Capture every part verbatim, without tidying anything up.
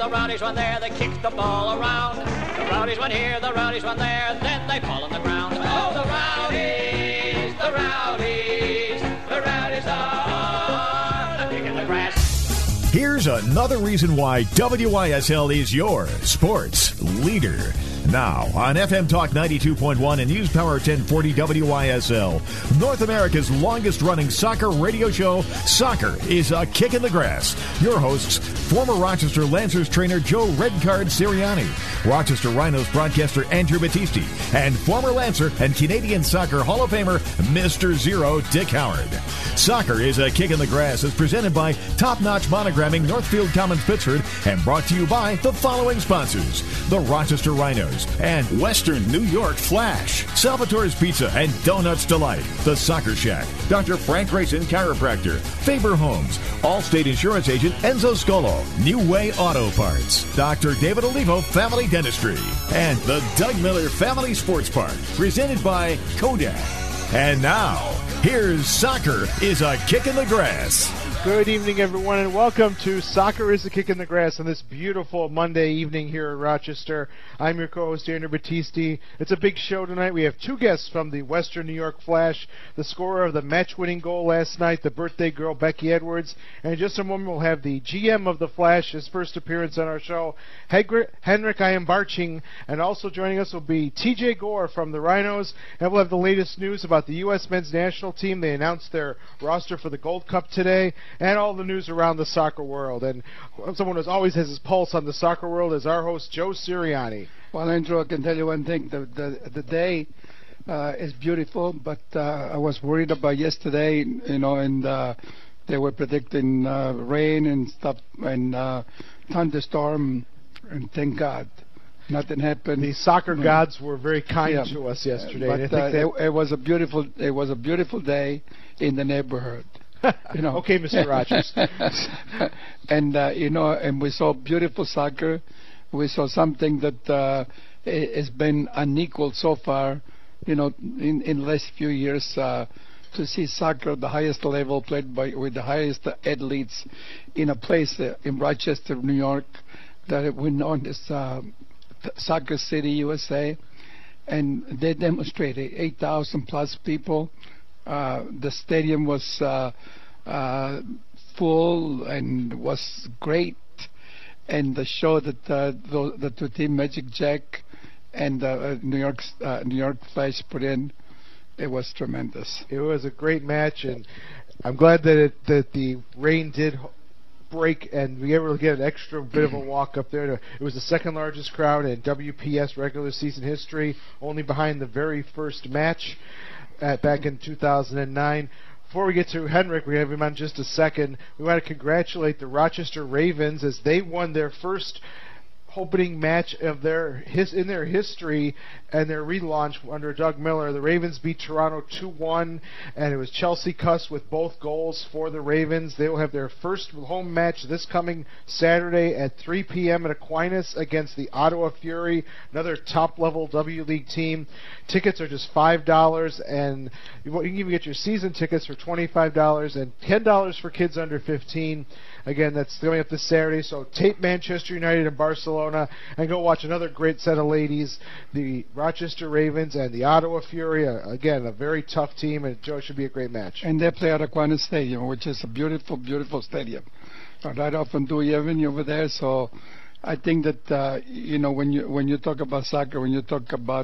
the Rowdies run there, they kick the ball around. The Rowdies run here, the Rowdies run there, then they fall on the ground. Oh, the Rowdies, the Rowdies, the Rowdies are the kick in the grass. Here's another reason why W Y S L is your sports leader. Now, on F M Talk ninety-two point one and News Power ten forty W Y S L, North America's longest-running soccer radio show, Soccer is a Kick in the Grass. Your hosts, former Rochester Lancers trainer Joe Redcard Sirianni, Rochester Rhinos broadcaster Andrew Battisti, and former Lancer and Canadian Soccer Hall of Famer Mister Zero Dick Howard. Soccer is a Kick in the Grass is presented by Top Notch Monogramming Northfield Commons Pittsford and brought to you by the following sponsors: the Rochester Rhinos and Western New York Flash, Salvatore's Pizza and Donuts Delight, The Soccer Shack, Doctor Frank Grayson Chiropractor, Faber Homes, Allstate Insurance Agent Enzo Scolo, New Way Auto Parts, Doctor David Olivo Family Dentistry, and the Doug Miller Family Sports Park, presented by Kodak. And now, here's Soccer is a Kick in the Grass. Good evening, everyone, and welcome to Soccer is a Kick in the Grass on this beautiful Monday evening here in Rochester. I'm your co-host, Andrew Battisti. It's a big show tonight. We have two guests from the Western New York Flash, the scorer of the match-winning goal last night, the birthday girl, Becky Edwards, and in just a moment we'll have the G M of the Flash, his first appearance on our show, Henrik Iambarching, and also joining us will be T J Gore from the Rhinos, and we'll have the latest news about the U S men's national team. They announced their roster for the Gold Cup today, and all the news around the soccer world. And someone who always has his pulse on the soccer world is our host, Joe Sirianni. Well, Andrew, I can tell you one thing. The the, the day uh, is beautiful, but uh, I was worried about yesterday, you know, and uh, they were predicting uh, rain and stuff and uh, thunderstorm, and thank God. Nothing happened. The soccer mm. gods were very kind yeah. to us yesterday. But I think uh, that it, it was a beautiful it was a beautiful day in the neighborhood. You know. Okay, Mister Rogers. and uh, you know, and we saw beautiful soccer. We saw something that uh, has been unequaled so far. You know, in in the last few years, uh, to see soccer at the highest level, played by with the highest athletes in a place uh, in Rochester, New York, that we know as uh, Soccer City, U S A, and they demonstrated eight thousand plus people. Uh, the stadium was uh, uh, full and was great, and the show that uh, the, the two team Magic Jack and uh, New York uh, New York Flash put in, it was tremendous. It was a great match, and I'm glad that it, that the rain did break and we were able to get an extra bit of a walk up there. To, it was the second largest crowd in W P S regular season history, only behind the very first match At, back in two thousand nine. Before we get to Henrik, we have him on just a second. We want to congratulate the Rochester Ravens as they won their first opening match of their his in their history and their relaunch under Doug Miller. The Ravens beat Toronto two one, and it was Chelsea Cuss with both goals for the Ravens. They will have their first home match this coming Saturday at three p.m. at Aquinas against the Ottawa Fury, another top-level W League team. Tickets are just five dollars, and you can even get your season tickets for twenty-five dollars and ten dollars for kids under fifteen. Again, that's coming up this Saturday, so tape Manchester United and Barcelona and go watch another great set of ladies, the Rochester Ravens and the Ottawa Fury. Uh, again, a very tough team, and Joe, should be a great match. And they play at Aquinas Stadium, which is a beautiful, beautiful stadium, uh, right off on Dewey Avenue over there. So I think that, uh, you know, when you when you talk about soccer, when you talk about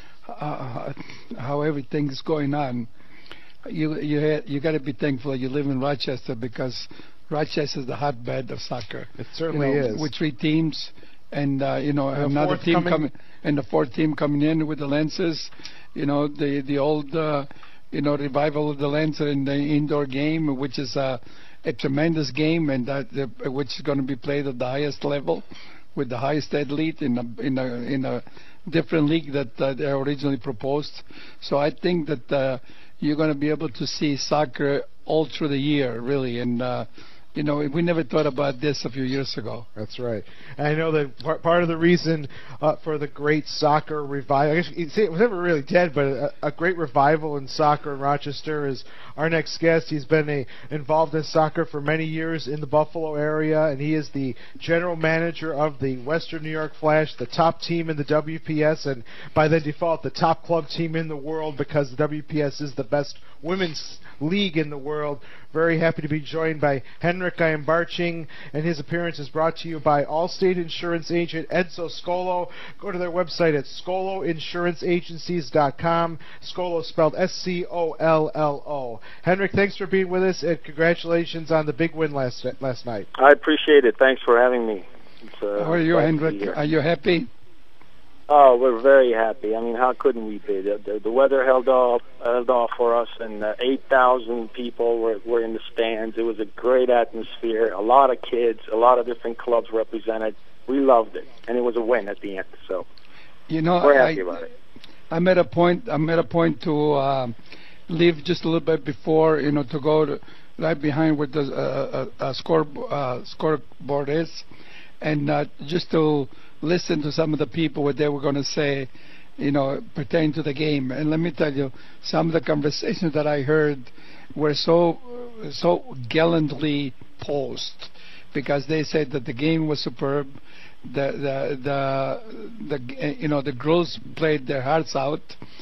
uh, how everything is going on, you you ha- you got to be thankful that you live in Rochester, because Rochester is the hotbed of soccer. It certainly you know, is. With three teams, and uh, you know, and another team coming, coming, and the fourth team coming in with the Lancers. You know, the the old, uh, you know, revival of the Lancer in the indoor game, which is a, a tremendous game, and that uh, which is going to be played at the highest level, with the highest athlete in a in a in a different league that uh, they originally proposed. So I think that uh, you're going to be able to see soccer all through the year, really, and. Uh, You know, we never thought about this a few years ago. That's right. And I know that part, part of the reason uh, for the great soccer revival, I guess you'd say it was never really dead, but a, a great revival in soccer in Rochester is our next guest. He's been a, involved in soccer for many years in the Buffalo area, and he is the general manager of the Western New York Flash, the top team in the W P S, and by the default, the top club team in the world, because the W P S is the best women's league in the world. Very happy to be joined by Henrik Iambarching, and his appearance is brought to you by Allstate Insurance Agent Edzo Scolo. Go to their website at scolo insurance agencies dot com. Scolo spelled S C O L L O. Henrik, thanks for being with us, and congratulations on the big win last last night. I appreciate it. Thanks for having me. It's, uh, How are you, Henrik? Are you happy? Oh, we're very happy. I mean, how couldn't we be? The, the, the weather held off, held off for us, and uh, eight thousand people were, were in the stands. It was a great atmosphere, a lot of kids, a lot of different clubs represented. We loved it, and it was a win at the end. So you know, we're happy I, about it. I made a point. I made a point to uh, leave just a little bit before, you know, to go to, right behind where the uh, uh, score uh, scoreboard is, and uh, just to listen to some of the people what they were going to say, you know, pertaining to the game. And let me tell you, some of the conversations that I heard were so so gallantly posed, because they said that the game was superb. The the the, the you know the girls played their hearts out.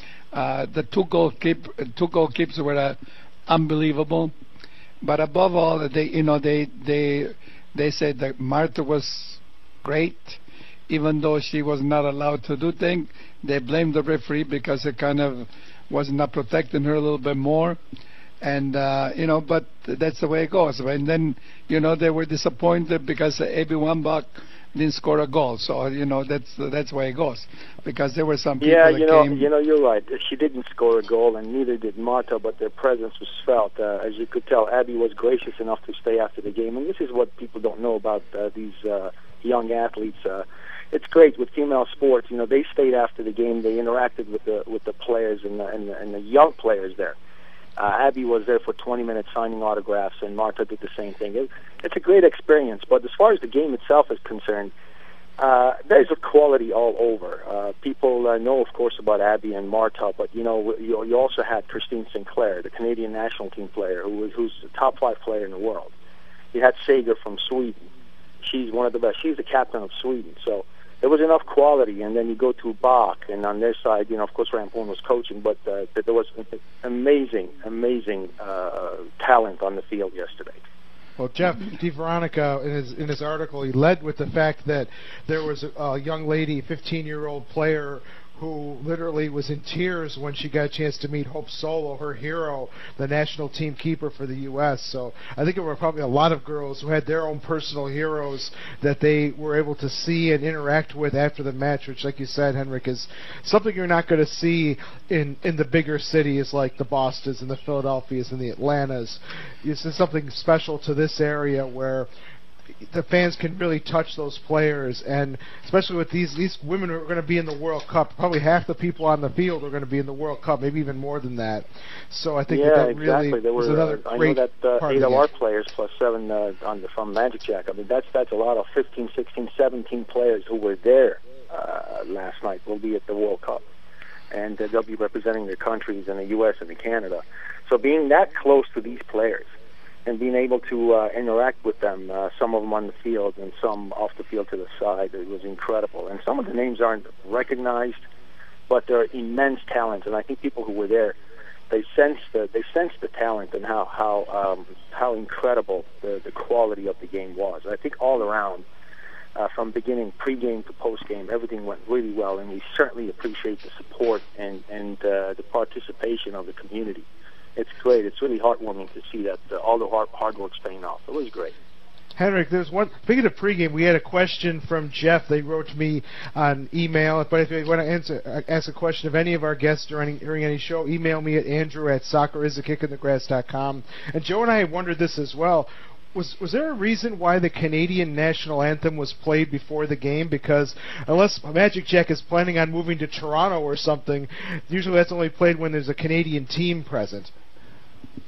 Uh, the two goal keep two goalkeepers were uh, unbelievable. But above all, they you know they they they said that Marta was great. Even though she was not allowed to do things, they blamed the referee because it kind of was not protecting her a little bit more. And, uh, you know, but that's the way it goes. And then, you know, they were disappointed because Abby Wambach didn't score a goal. So, you know, that's that's the way it goes. Because there were some people yeah, that you know, came... you know, you're right. She didn't score a goal, and neither did Marta, but their presence was felt. Uh, as you could tell, Abby was gracious enough to stay after the game. And this is what people don't know about uh, these uh, young athletes. Uh, It's great with female sports. You know, they stayed after the game. They interacted with the with the players and the, and the, and the young players there. Uh, Abby was there for twenty minutes signing autographs, and Marta did the same thing. It, it's a great experience. But as far as the game itself is concerned, uh, there's a quality all over. Uh, people uh, know, of course, about Abby and Marta, but you know, you, you also had Christine Sinclair, the Canadian national team player, who was who's the top five player in the world. You had Sager from Sweden. She's one of the best. She's the captain of Sweden. So there was enough quality, and then you go to Bach, and on their side, you know, of course, Rampone was coaching, but uh, there was amazing, amazing uh, talent on the field yesterday. Well, Jeff DeVeronica, in his in his article, he led with the fact that there was a, a young lady, fifteen-year-old player, who literally was in tears when she got a chance to meet Hope Solo, her hero, the national team keeper for the U S So I think there were probably a lot of girls who had their own personal heroes that they were able to see and interact with after the match, which, like you said, Henrik, is something you're not going to see in, in the bigger cities like the Bostons and the Philadelphias and the Atlantas. This is something special to this area where the fans can really touch those players, and especially with these these women who are going to be in the World Cup. Probably half the people on the field are going to be in the World Cup, maybe even more than that. So I think yeah, that, that exactly. really there was were, another uh, great I know that uh, part eight of of our game. players plus seven uh, on the, from Magic Jack. I mean, that's that's a lot of fifteen, sixteen, seventeen players who were there uh, last night will be at the World Cup, and uh, they'll be representing their countries in the U S and in Canada. So being that close to these players and being able to uh, interact with them, uh, some of them on the field and some off the field to the side, it was incredible. And some of the names aren't recognized, but they're immense talents. And I think people who were there, they sensed the they sensed the talent and how how um, how incredible the, the quality of the game was. I think all around, uh, from beginning pre-game to post-game, everything went really well, and we certainly appreciate the support and and uh, the participation of the community. It's great. It's really heartwarming to see that uh, all the hard, hard work's paying off. It was great. Henrik, there's one. Speaking of pregame, we had a question from Jeff. They wrote to me on email. But if you want to answer, ask a question of any of our guests during, during any show, email me at andrew at soccer is a kick in the grass dot com. And Joe and I wondered this as well. Was was there a reason why the Canadian national anthem was played before the game? Because unless Magic Jack is planning on moving to Toronto or something, usually that's only played when there's a Canadian team present.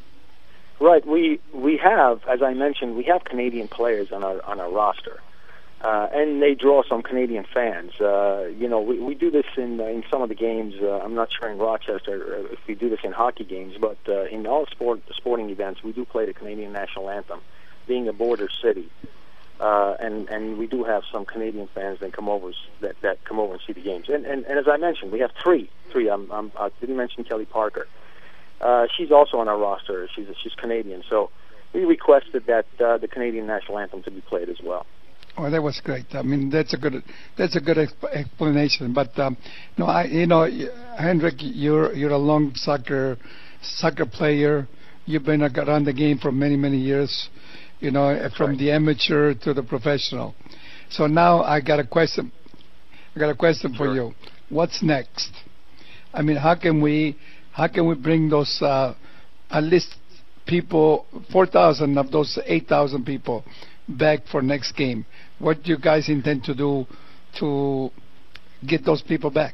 Right. We we have, as I mentioned, we have Canadian players on our on our roster, Uh, and they draw some Canadian fans. Uh, you know, we, we do this in uh, in some of the games. Uh, I'm not sure in Rochester if we do this in hockey games, but uh, in all sport sporting events, we do play the Canadian national anthem, being a border city. Uh, and and we do have some Canadian fans that come over that, that come over and see the games. And, and and as I mentioned, we have three three. I'm, I'm, I didn't mention Kelly Parker. Uh, she's also on our roster. She's she's Canadian, so we requested that uh, the Canadian national anthem to be played as well. Oh, that was great. I mean, that's a good that's a good exp- explanation. But um, no, I you know, Hendrik, you're you're a long soccer soccer player. You've been around the game for many many years. You know, That's from right. the amateur to the professional. So now I got a question. I got a question Sure. for you. What's next? I mean, how can we how can we bring those uh, at least people, four thousand of those eight thousand people, back for next game? What do you guys intend to do to get those people back?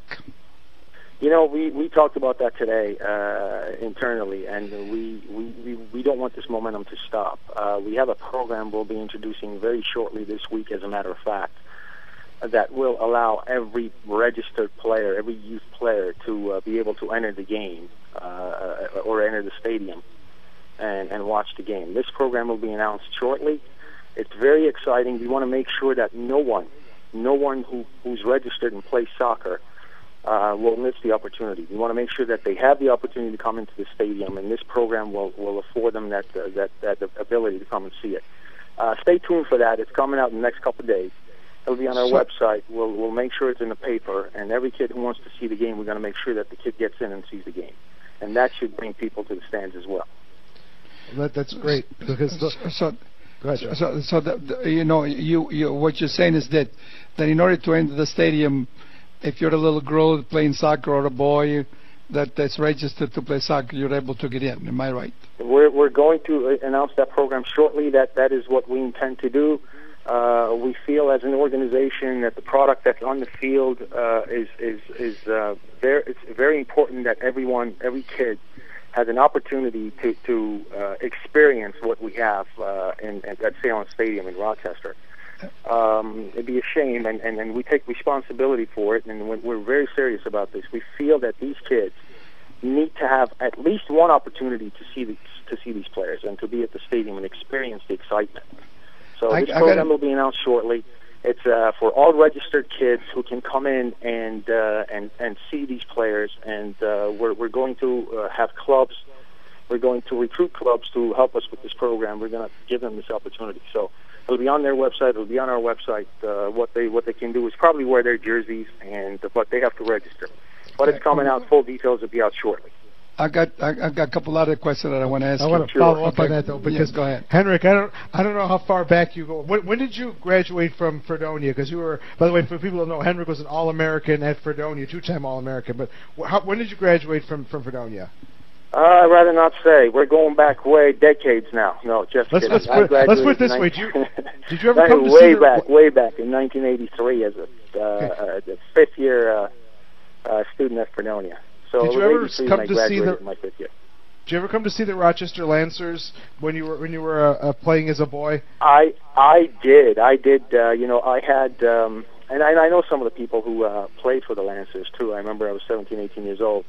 You know, we, we talked about that today uh, internally, and we, we, we, we don't want this momentum to stop. Uh, we have a program we'll be introducing very shortly this week, as a matter of fact, that will allow every registered player, every youth player, to uh, be able to enter the game uh, or enter the stadium and, and watch the game. This program will be announced shortly. It's very exciting. We want to make sure that no one, no one who, who's registered and plays soccer uh, will miss the opportunity. We want to make sure that they have the opportunity to come into the stadium, and this program will, will afford them that, uh, that that ability to come and see it. Uh, stay tuned for that. It's coming out in the next couple of days. It'll be on our So- website. We'll we'll make sure it's in the paper, and every kid who wants to see the game, we're going to make sure that the kid gets in and sees the game, and that should bring people to the stands as well. That, that's great because the, So, so go ahead, Joe. So, so the, the, you know, you, you, what you're saying is that, that in order to enter the stadium, if you're a little girl playing soccer or a boy that, that's registered to play soccer, you're able to get in. Am I right? We're we're going to announce that program shortly. That that is what we intend to do. Uh, we feel as an organization that the product that's on the field uh, is is is uh, very it's very important that everyone, every kid, has an opportunity to to uh, experience what we have uh, in, at Salem Stadium in Rochester. Um, it'd be a shame, and, and, and we take responsibility for it, and we're, we're very serious about this. We feel that these kids need to have at least one opportunity to see the, to see these players and to be at the stadium and experience the excitement. So I- this I program gotta- will be announced shortly. It's uh, for all registered kids who can come in and uh, and and see these players, and uh, we're we're going to uh, have clubs. We're going to recruit clubs to help us with this program. We're going to give them this opportunity. So it'll be on their website. It'll be on our website. Uh, what they what they can do is probably wear their jerseys, and but they have to register. But it's coming out. Full details will be out shortly. I got I, I got a couple other questions that I want to ask I you. want to Sure. follow up Okay. on that though, because Yes, go ahead. Henrik, I don't, I don't know how far back you go. When, when did you graduate from Fredonia? Because you were, by the way, for people who don't know, Henrik was an All-American at Fredonia, two-time All-American. But wh- how, when did you graduate from from Fredonia? Uh, I'd rather not say. We're going back way decades now. No, just Let's- kidding. let's I put- let's put it graduated this in way. nineteen- Did you- did you ever come to way see the- back, way back in nineteen eighty-three as a, uh, uh, the fifth year uh, uh, student at Fredonia. So Did you it was ever eighty-three come when I to see graduated the- in my fifth year. Did you ever come to see the Rochester Lancers when you were when you were uh, uh, playing as a boy? I I did. I did. Uh, you know, I had, um, and I, I know some of the people who uh, played for the Lancers too. I remember I was seventeen, eighteen years old.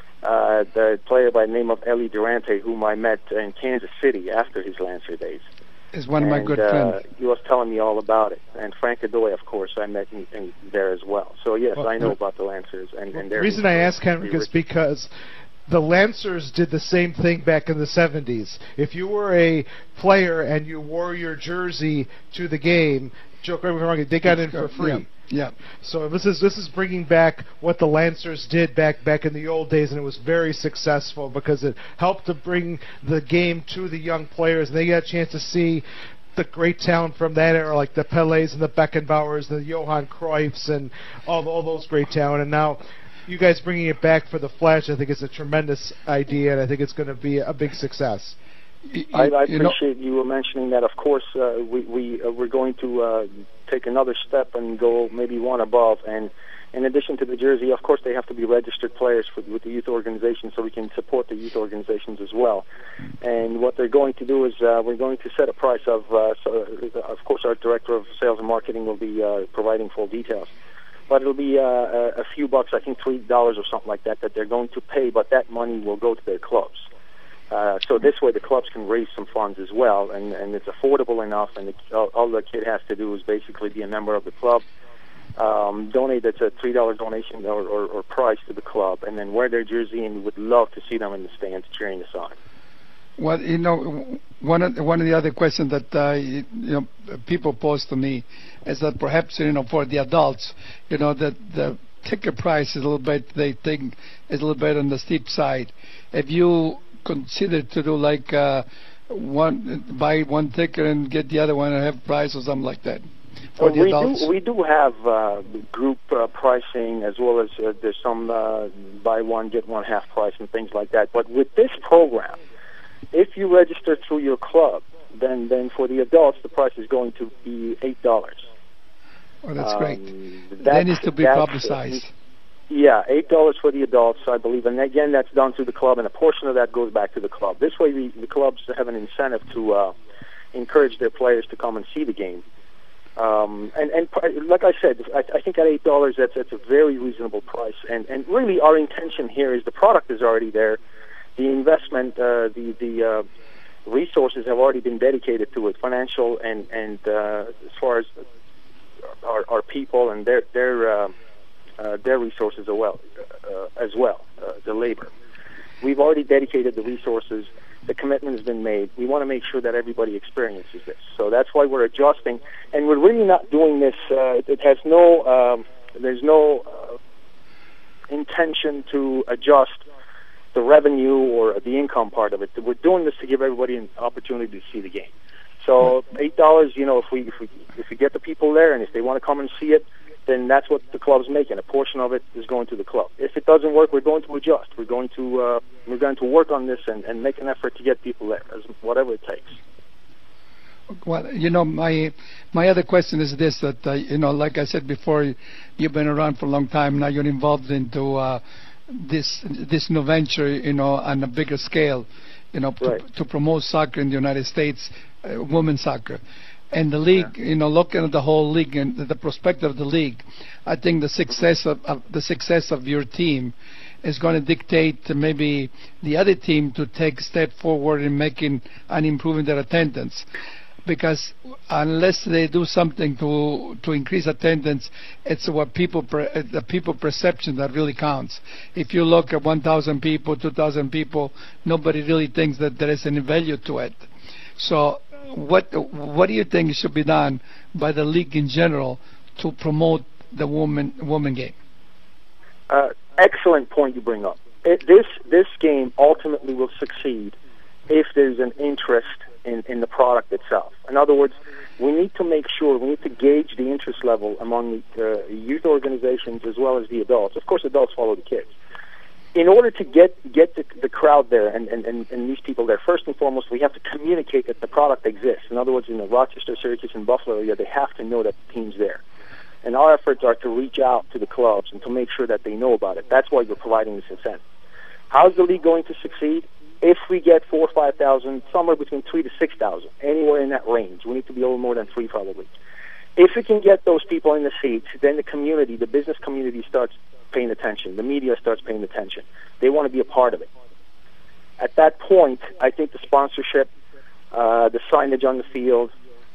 Uh, the player by the name of Eli Durante, whom I met in Kansas City after his Lancer days. Is one of my and, good uh, friends. He was telling me all about it. And Frank Adoy, of course, I met in, in there as well. So yes, Well, I know the- about the Lancers and, and The their reason I history. ask Henrik The is original- because the Lancers did the same thing back in the seventies. If you were a player and you wore your jersey to the game, Joe, correct me if I'm wrong, they got in for free. Yeah. yeah. So this is this is bringing back what the Lancers did back back in the old days, and it was very successful because it helped to bring the game to the young players, and they got a chance to see the great talent from that era, like the Pelés and the Beckenbauers, the Johan Cruyffs, and all all those great talent. And now you guys bringing it back for the Flash, I think it's a tremendous idea, and I think it's going to be a big success. You- I, I you know- appreciate you were mentioning that. Of course, uh, we we uh, we're going to uh, take another step and go maybe one above and In addition to the jersey, of course, they have to be registered players for, with the youth organization, so we can support the youth organizations as well. And what they're going to do is uh, we're going to set a price of, uh, so, of course, our director of sales and marketing will be uh, providing full details. But it'll be uh, a, a few bucks, I think three dollars or something like that, that they're going to pay, but that money will go to their clubs. Uh, so this way the clubs can raise some funds as well, and, and it's affordable enough, and the, all, all the kid has to do is basically be a member of the club, um, donate. That's a three dollar donation or, or, or price to the club, and then wear their jersey, and we would love to see them in the stands cheering us on. Well, you know, one of the, one of the other questions that uh, you, you know people pose to me is that perhaps you know for the adults, you know that the ticket price is a little bit they think is a little bit on the steep side. Have you considered to do like uh, one buy one ticket and get the other one at half price or something like that for the we adults? Do, we do have uh, group uh, pricing as well as uh, there's some uh, buy one get one half price and things like that. But with this program, if you register through your club, then then for the adults the price is going to be eight dollars. Oh, that's um, great. That needs to be publicized. Uh, yeah, eight dollars for the adults, I believe, and again that's done through the club, and a portion of that goes back to the club. This way, the, the clubs have an incentive to uh, encourage their players to come and see the game. Um, and, and like I said, I, I think at eight dollars, that's that's a very reasonable price. And and really, our intention here is the product is already there. The investment, uh, the the uh, resources have already been dedicated to it, financial and and uh, as far as our, our people and their their uh, uh, their resources as well, uh, as well, uh, the labor. We've already dedicated the resources. The commitment has been made. We want to make sure that everybody experiences this. So that's why we're adjusting, and we're really not doing this. Uh, it has no, um, there's no uh, intention to adjust the revenue or the income part of it. We're doing this to give everybody an opportunity to see the game. So eight dollars, you know, if we if we if we get the people there and if they want to come and see it, then that's what the club's making. A portion of it is going to the club. If it doesn't work, we're going to adjust. We're going to uh, we're going to work on this and, and make an effort to get people there, as whatever it takes. Well, you know, my my other question is this: that uh, you know, like I said before, you've been around for a long time. Now you're involved into uh, this this new venture, you know, on a bigger scale, you know, right. to, to promote soccer in the United States, uh, women's soccer. And the league, yeah. you know, looking at the whole league and the perspective of the league, I think the success of, of the success of your team is going to dictate to maybe the other team to take a step forward in making and improving their attendance. Because unless they do something to to increase attendance, it's what people pre, the people perception that really counts. If you look at one thousand people, two thousand people, nobody really thinks that there is any value to it. So, what what do you think should be done by the league in general to promote the woman woman game? Uh, excellent point you bring up. It, this this game ultimately will succeed if there's an interest in, in the product itself. In other words, we need to make sure, we need to gauge the interest level among the uh, youth organizations as well as the adults. Of course, adults follow the kids. In order to get get the, the crowd there and, and, and, and these people there, first and foremost, we have to communicate that the product exists. In other words, in the Rochester, Syracuse, and Buffalo area, they have to know that the team's there. And our efforts are to reach out to the clubs and to make sure that they know about it. That's why we're providing this incentive. How's the league going to succeed? If we get four or five thousand, somewhere between three to six thousand, anywhere in that range, we need to be a little more than three probably. If we can get those people in the seats, then the community, the business community, starts paying attention. The media starts paying attention. They want to be a part of it. At that point, I think the sponsorship, uh, the signage on the field,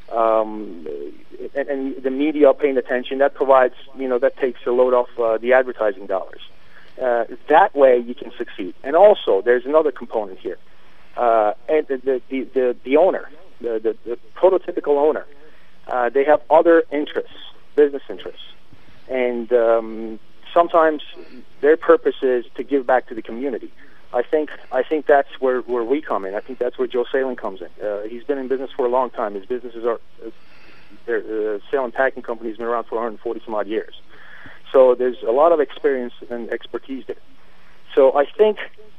um, and, and the media paying attention, that provides, you know, that takes a load off uh, the advertising dollars. Uh, that way you can succeed. And also, there's another component here. Uh, and the, the, the, the owner, the, the, the prototypical owner, uh, they have other interests, business interests. And um, sometimes their purpose is to give back to the community. I think I think that's where, where we come in. I think that's where Joe Salem comes in. Uh, he's been in business for a long time. His businesses are, uh, their uh, sale and packing company has been around for one hundred forty some odd years. So there's a lot of experience and expertise there. So I think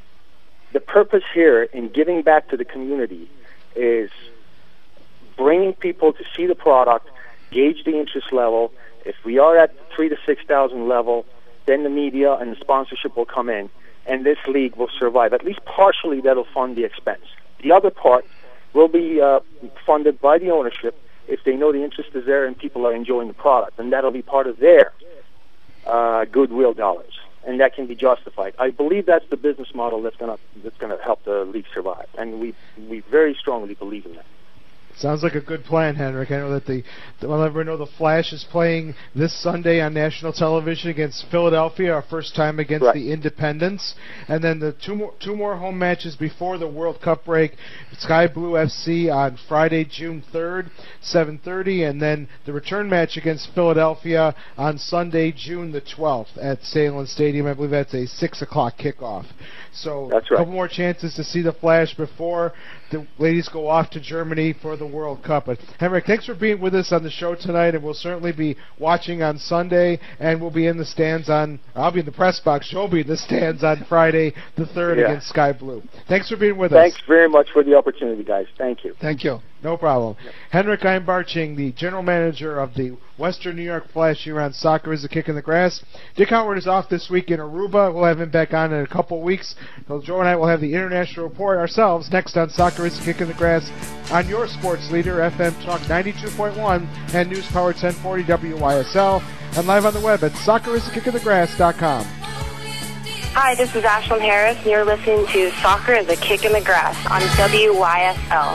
the purpose here in giving back to the community is bringing people to see the product gauge the interest level. If we are at three to six thousand level, then the media and the sponsorship will come in, and this league will survive. At least partially, that'll fund the expense. The other part will be uh, funded by the ownership if they know the interest is there and people are enjoying the product, and that'll be part of their uh, goodwill dollars, and that can be justified. I believe that's the business model that's going to that's going to help the league survive, and we we very strongly believe in that. Sounds like a good plan, Henrik. I know that the, the well, everyone know the Flash is playing this Sunday on national television against Philadelphia, our first time against right. the Independents, and then the two more two more home matches before the World Cup break. Sky Blue F C on Friday, June third, seven thirty, and then the return match against Philadelphia on Sunday, June the twelfth at Sahlen Stadium. I believe that's a six o'clock kickoff. So that's right. a couple more chances to see the Flash before the ladies go off to Germany for the World Cup. But Henrik, thanks for being with us on the show tonight, and we'll certainly be watching on Sunday, and we'll be in the stands on, I'll be in the press box, you'll be in the stands on Friday the third yeah. against Sky Blue. Thanks for being with thanks us. Thanks very much for the opportunity, guys. Thank you. Thank you. No problem. Yep. Henrik Einbarching, the general manager of the Western New York Flash year-round soccer, is a kick in the grass. Dick Howard is off this week in Aruba. We'll have him back on in a couple of weeks. So Joe and I will have the international report ourselves next on Soccer is a Kick in the Grass on your sports leader, F M Talk ninety-two point one and News Power ten forty W Y S L, and live on the web at soccer is a kick in the grass dot com. Hi, this is Ashlyn Harris, and you're listening to Soccer is a Kick in the Grass on W Y S L.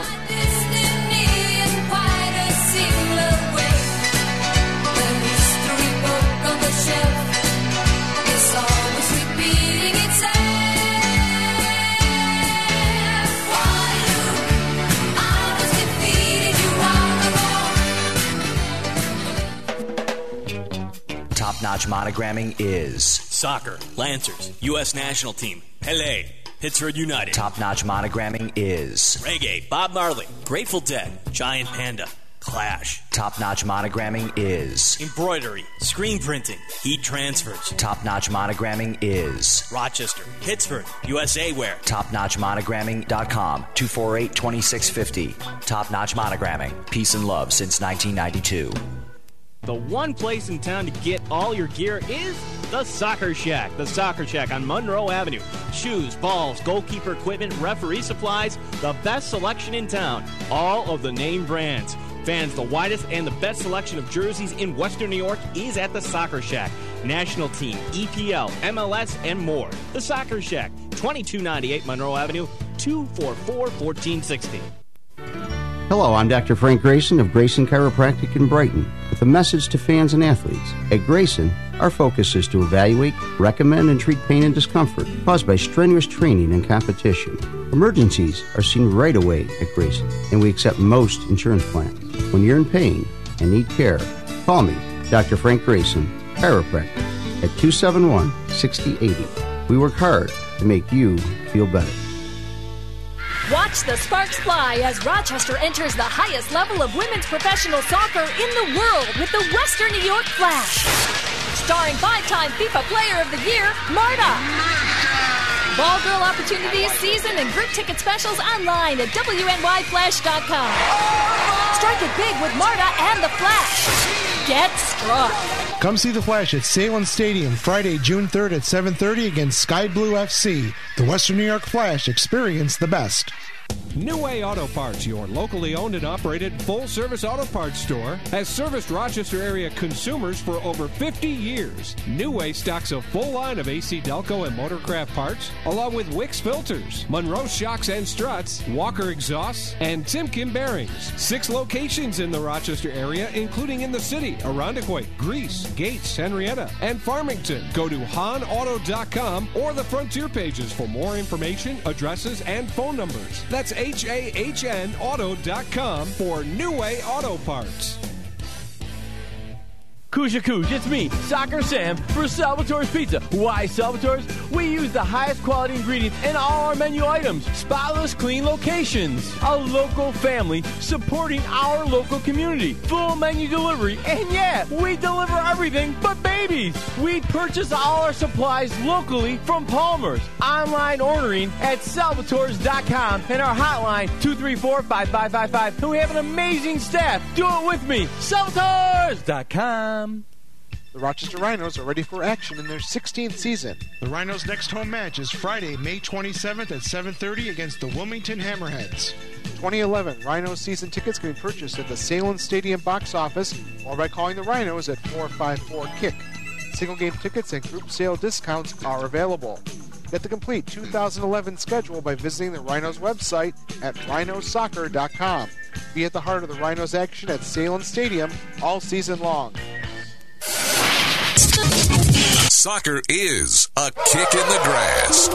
Top-notch monogramming is soccer, Lancers, U S national team, Pele, Pittsburgh United. Top-notch monogramming is reggae, Bob Marley, Grateful Dead, Giant Panda, Clash. Top-notch monogramming is embroidery, screen printing, heat transfers. Top-notch monogramming is Rochester, Pittsburgh, U S A Wear. top notch monogramming dot com, two four eight, two six five zero. Top-notch monogramming, peace and love since nineteen ninety-two. The one place in town to get all your gear is the Soccer Shack. The Soccer Shack on Monroe Avenue. Shoes, balls, goalkeeper equipment, referee supplies, the best selection in town. All of the name brands. Fans, the widest and the best selection of jerseys in Western New York is at the Soccer Shack. National team, E P L, M L S, and more. The Soccer Shack, twenty-two ninety-eight Monroe Avenue, two four four, one four six zero. Hello, I'm Doctor Frank Grayson of Grayson Chiropractic in Brighton with a message to fans and athletes. At Grayson, our focus is to evaluate, recommend, and treat pain and discomfort caused by strenuous training and competition. Emergencies are seen right away at Grayson, and we accept most insurance plans. When you're in pain and need care, call me, Doctor Frank Grayson, chiropractor, at two seven one, six zero eight zero. We work hard to make you feel better. Watch the sparks fly as Rochester enters the highest level of women's professional soccer in the world with the Western New York Flash. Starring five-time FIFA Player of the Year, Marta. Ball girl opportunities, season, and group ticket specials online at W N Y flash dot com. Strike it big with Marta and the Flash. Get struck. Come see the Flash at Sahlen Stadium Friday, June third at seven thirty against Sky Blue F C. The Western New York Flash, experience the best. New Way Auto Parts, your locally owned and operated full-service auto parts store, has serviced Rochester area consumers for over fifty years. New Way stocks a full line of A C Delco and Motorcraft parts, along with Wix filters, Monroe shocks and struts, Walker exhausts, and Timken bearings. Six locations in the Rochester area, including in the city, Arundequoit, Greece, Gates, Henrietta, and Farmington. Go to han auto dot com or the Frontier pages for more information, addresses, and phone numbers. That's H A H N auto dot com for New Way Auto Parts. Kuja Kuj, it's me, Soccer Sam, for Salvatore's Pizza. Why Salvatore's? We use the highest quality ingredients in all our menu items. Spotless, clean locations. A local family supporting our local community. Full menu delivery. And yeah, we deliver everything but band babies. We purchase all our supplies locally from Palmer's. Online ordering at Salvatores dot com and our hotline two three four, five five five five. And we have an amazing staff. Do it with me. Salvatores dot com. The Rochester Rhinos are ready for action in their sixteenth season. The Rhinos' next home match is Friday, May twenty-seventh at seven thirty against the Wilmington Hammerheads. twenty eleven Rhinos season tickets can be purchased at the Salem Stadium box office or by calling the Rhinos at four five four kick. Single game tickets and group sale discounts are available. Get the complete two thousand eleven schedule by visiting the Rhinos website at rhinos soccer dot com. Be at the heart of the Rhinos action at Salem Stadium all season long. Soccer is a kick in the grass.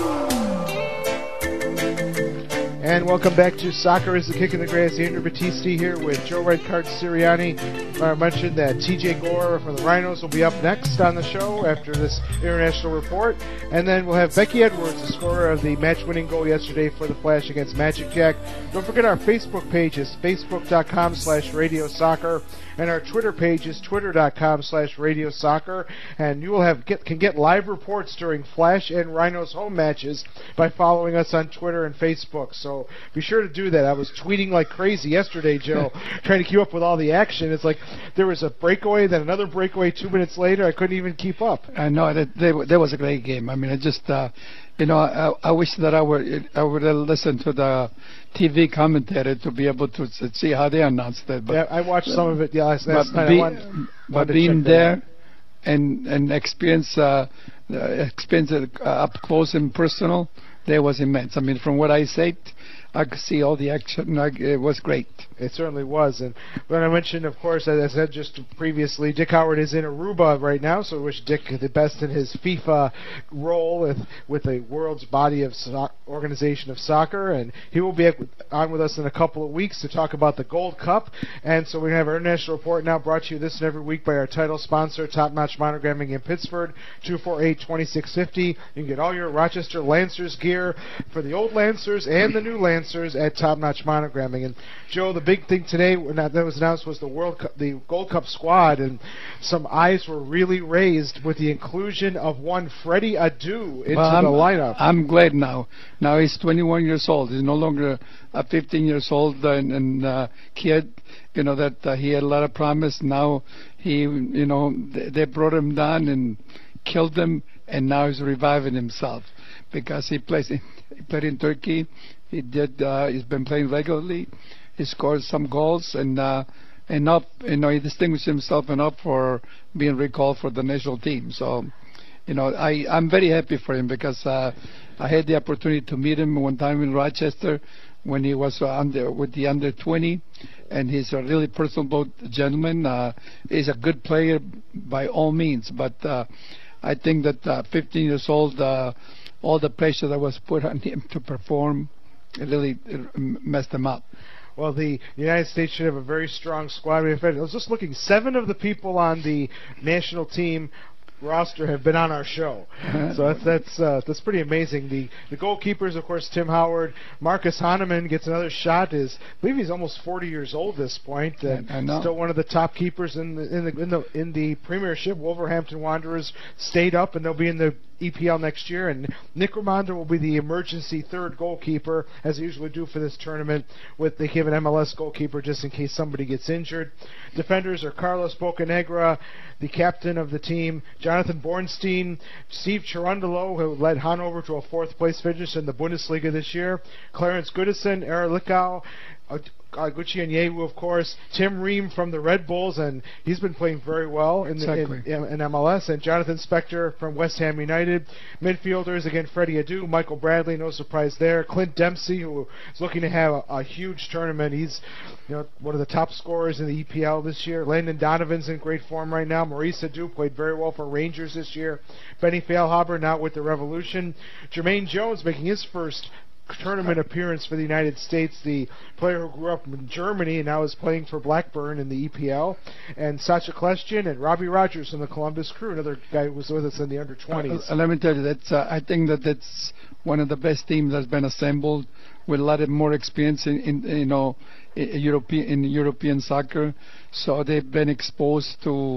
And welcome back to Soccer is the Kick in the Grass. Andrew Battisti here with Joe Redcard Sirianni. I mentioned that T J Gore from the Rhinos will be up next on the show after this international report. And then we'll have Becky Edwards, the scorer of the match-winning goal yesterday for the Flash against Magic Jack. Don't forget our Facebook page is facebook dot com slash radio soccer. And our Twitter page is twitter dot com slash radio soccer. And you will have get, can get live reports during Flash and Rhinos home matches by following us on Twitter and Facebook. So be sure to do that. I was tweeting like crazy yesterday, Joe, trying to keep up with all the action. It's like there was a breakaway, then another breakaway two minutes later. I couldn't even keep up. I know. That, that was a great game. I mean, I just, uh, you know, I, I wish that I would, I would have listened to the T V commentator to be able to see how they announced it. But, yeah, I watched some of it yeah, last, last night. Be, I wanted, but wanted being there and and experience uh, experience it uh, up close and personal, that was immense. I mean, from what I said, I could see all the action. It was great. It certainly was. And when I mentioned, of course, as I said just previously, Dick Howard is in Aruba right now, so I wish Dick the best in his FIFA role with, with the world's body of so- organization of soccer. And he will be on with us in a couple of weeks to talk about the Gold Cup. And so we have our international report now brought to you this and every week by our title sponsor, Top Notch Monogramming in Pittsford, two four eight, two six five zero. You can get all your Rochester Lancers gear for the old Lancers and the new Lancers at Top Notch Monogramming. And Joe, the big thing today that was announced was the World Cup, the Gold Cup squad, and some eyes were really raised with the inclusion of one Freddie Adu into well, the lineup. I'm glad now. Now he's twenty-one years old. He's no longer a fifteen years old and, and uh, kid. You know that uh, he had a lot of promise. Now he, you know, they, they brought him down and killed him, and now he's reviving himself because he plays. In, he played in Turkey. He did. Uh, he's been playing regularly. He scored some goals and uh, enough. You know, he distinguished himself enough for being recalled for the national team. So, you know, I I'm very happy for him because uh, I had the opportunity to meet him one time in Rochester when he was uh, under with the under twenty, and he's a really personable gentleman. Uh, he's a good player by all means, but uh, I think that uh, fifteen years old, uh, all the pressure that was put on him to perform, it really it messed him up. Well, the United States should have a very strong squad. I was just looking, seven of the people on the national team roster have been on our show, so that's that's uh, that's pretty amazing. The the goalkeepers, of course, Tim Howard, Marcus Hahnemann gets another shot. Is I believe he's almost forty years old at this point, and I know. Still one of the top keepers in the in the in the in the Premiership. Wolverhampton Wanderers stayed up, and they'll be in the E P L next year. And Nick Ramonda will be the emergency third goalkeeper, as they usually do for this tournament. With they give an M L S goalkeeper just in case somebody gets injured. Defenders are Carlos Bocanegra, the captain of the team, Jonathan Bornstein, Steve Cherundolo, who led Hanover to a fourth place finish in the Bundesliga this year, Clarence Goodison, Eric Lickau, uh, uh, Gucci Onyewu, of course, Tim Ream from the Red Bulls, and he's been playing very well in, the, exactly. in, in M L S, and Jonathan Spector from West Ham United. Midfielders, again, Freddie Adu, Michael Bradley, no surprise there, Clint Dempsey, who is looking to have a, a huge tournament. He's you know one of the top scorers in the E P L this year. Landon Donovan's in great form right now. Maurice Adu played very well for Rangers this year. Benny Feilhaber now with the Revolution. Jermaine Jones making his first tournament appearance for the United States, the player who grew up in Germany and now is playing for Blackburn in the E P L, and Sacha Kljestan and Robbie Rogers from the Columbus Crew, another guy who was with us in the under twenties. Uh, let me tell you, that's, uh, I think that that's one of the best teams that's been assembled with a lot of more experience in, in you know, in European in European soccer. So they've been exposed to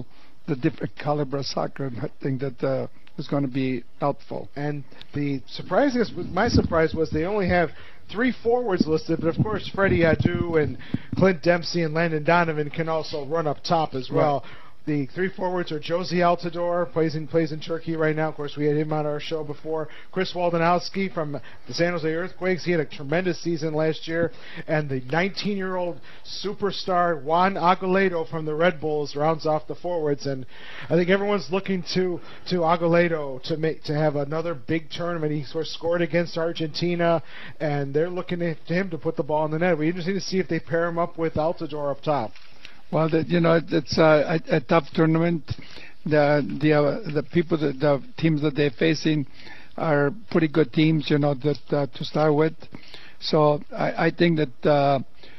the different caliber of soccer, and I think that uh, is going to be helpful. And the surprising, my surprise was they only have three forwards listed, but of course Freddie Adu and Clint Dempsey and Landon Donovan can also run up top as well. Right. The three forwards are Josie Altidore, plays in plays in Turkey right now. Of course, we had him on our show before. Chris Waldenowski from the San Jose Earthquakes. He had a tremendous season last year. And the nineteen-year-old superstar Juan Aguiledo from the Red Bulls rounds off the forwards. And I think everyone's looking to to Aguiledo to make to have another big tournament. He sort of scored against Argentina, and they're looking at him to put the ball in the net. It'll be interesting to see if they pair him up with Altidore up top. Well, the, you know, it's uh, a, a tough tournament. The the uh, the people, that, the teams that they're facing are pretty good teams, you know, that uh, to start with. So I, I think that uh,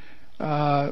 uh,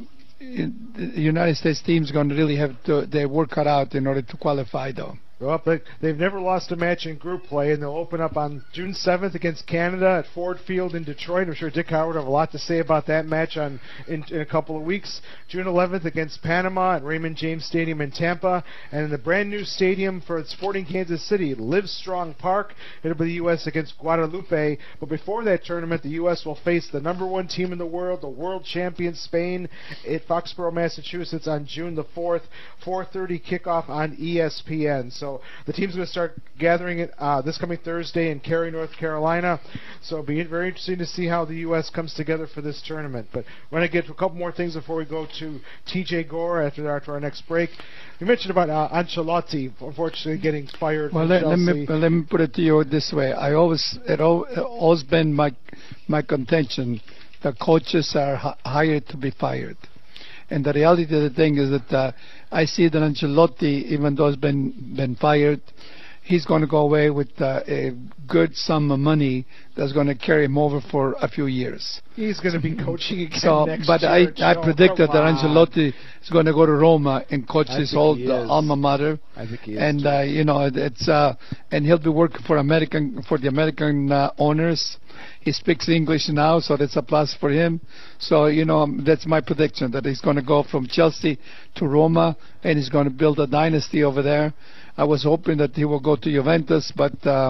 the United States team is going to really have to they work cut out in order to qualify, though. Well, but they've never lost a match in group play, and they'll open up on June seventh against Canada at Ford Field in Detroit. I'm sure Dick Howard will have a lot to say about that match on in, in a couple of weeks. June eleventh against Panama at Raymond James Stadium in Tampa, and in the brand new stadium for Sporting Kansas City, Livestrong Park. It'll be the U S against Guadalupe. But before that tournament, the U S will face the number one team in the world, the world champion Spain, at Foxborough, Massachusetts on June the fourth, four thirty kickoff on E S P N. So So the team's going to start gathering it uh, this coming Thursday in Cary, North Carolina. So it'll be very interesting to see how the U S comes together for this tournament. But we're going to get to a couple more things before we go to T J Gore after, after our next break. You mentioned about uh, Ancelotti, unfortunately, getting fired well, from let, Chelsea. Let me, let me put it to you this way. I always It always been my, my contention that coaches are h- hired to be fired. And the reality of the thing is that uh, I see that Ancelotti, even though he's been been fired, he's going to go away with uh, a good sum of money that's going to carry him over for a few years. He's going to be coaching again so, next but year. I, I predicted that Ancelotti is going to go to Roma and coach I his old uh, alma mater. I think he is. And uh, you know, it's uh, and he'll be working for American for the American uh, owners. He speaks English now, so that's a plus for him. So, you know, that's my prediction, that he's going to go from Chelsea to Roma, and he's going to build a dynasty over there. I was hoping that he will go to Juventus, but uh,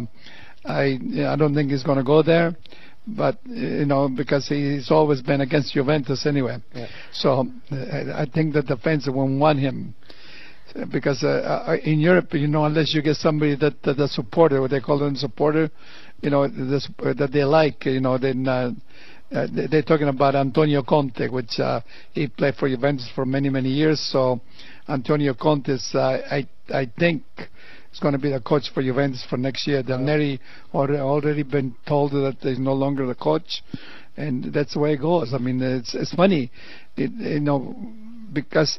I I don't think he's going to go there. But, you know, because he's always been against Juventus anyway. Yeah. So I think that the fans won't want him. Because uh, in Europe, you know, unless you get somebody that, that the supporter, what they call them supporter, you know, this, uh, that they like, you know, then uh, uh, they're talking about Antonio Conte, which uh, he played for Juventus for many, many years. So Antonio Conte is, uh, I, I think, is going to be the coach for Juventus for next year. Del Neri already, already been told that he's no longer the coach, and that's the way it goes. I mean, it's it's funny, it, you know, because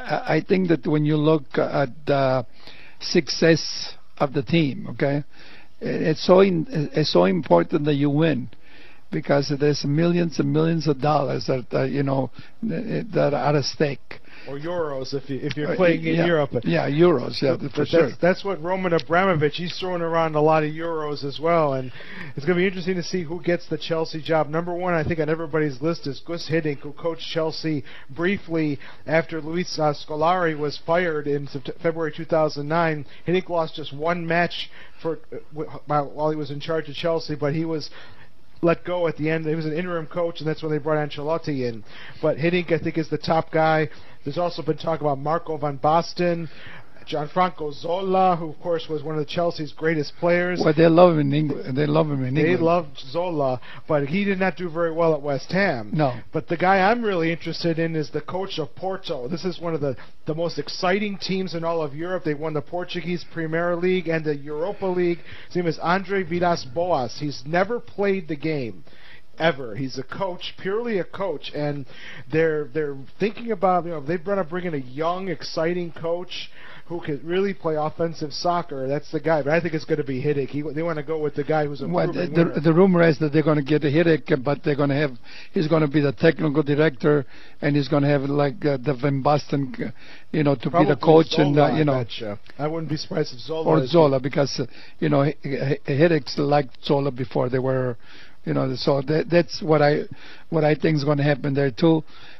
I think that when you look at the success of the team, okay, it's so in, it's so important that you win, because there's millions and millions of dollars that uh, you know that are at stake. Or euros if you if you're playing uh, in yeah, Europe. Yeah, euros. Yeah, but for that's, sure. That's what Roman Abramovich, he's throwing around a lot of euros as well, and it's going to be interesting to see who gets the Chelsea job. Number one, I think on everybody's list is Gus Hiddink, who coached Chelsea briefly after Luis uh, Scolari was fired in February two thousand nine. Hiddink lost just one match for uh, while he was in charge of Chelsea, but he was let go at the end. He was an interim coach, and that's when they brought Ancelotti in. But Hiddink, I think, is the top guy. There's also been talk about Marco van Basten, Gianfranco Zola, who, of course, was one of the Chelsea's greatest players. Well, they love him in England. They love him in they England. They loved Zola, but he did not do very well at West Ham. No. But the guy I'm really interested in is the coach of Porto. This is one of the, the most exciting teams in all of Europe. They won the Portuguese Premier League and the Europa League. His name is Andre Villas-Boas. He's never played the game. Ever. He's a coach, purely a coach, and they're they're thinking about, you know, they've been bringing a young, exciting coach who can really play offensive soccer. That's the guy. But I think it's going to be Hiddink. He, they want to go with the guy who's a well, proven the, winner. the, the rumor is that they're going to get a Hiddink, but they're going to have he's going to be the technical director, and he's going to have like uh, the Van Basten, you know, to Probably be the coach, Zola, and uh, you know, I, betcha. I wouldn't be surprised if Zola or is Zola, because uh, you know Hiddink liked Zola before they were. You know, so that, that's what I what I think is going to happen there too.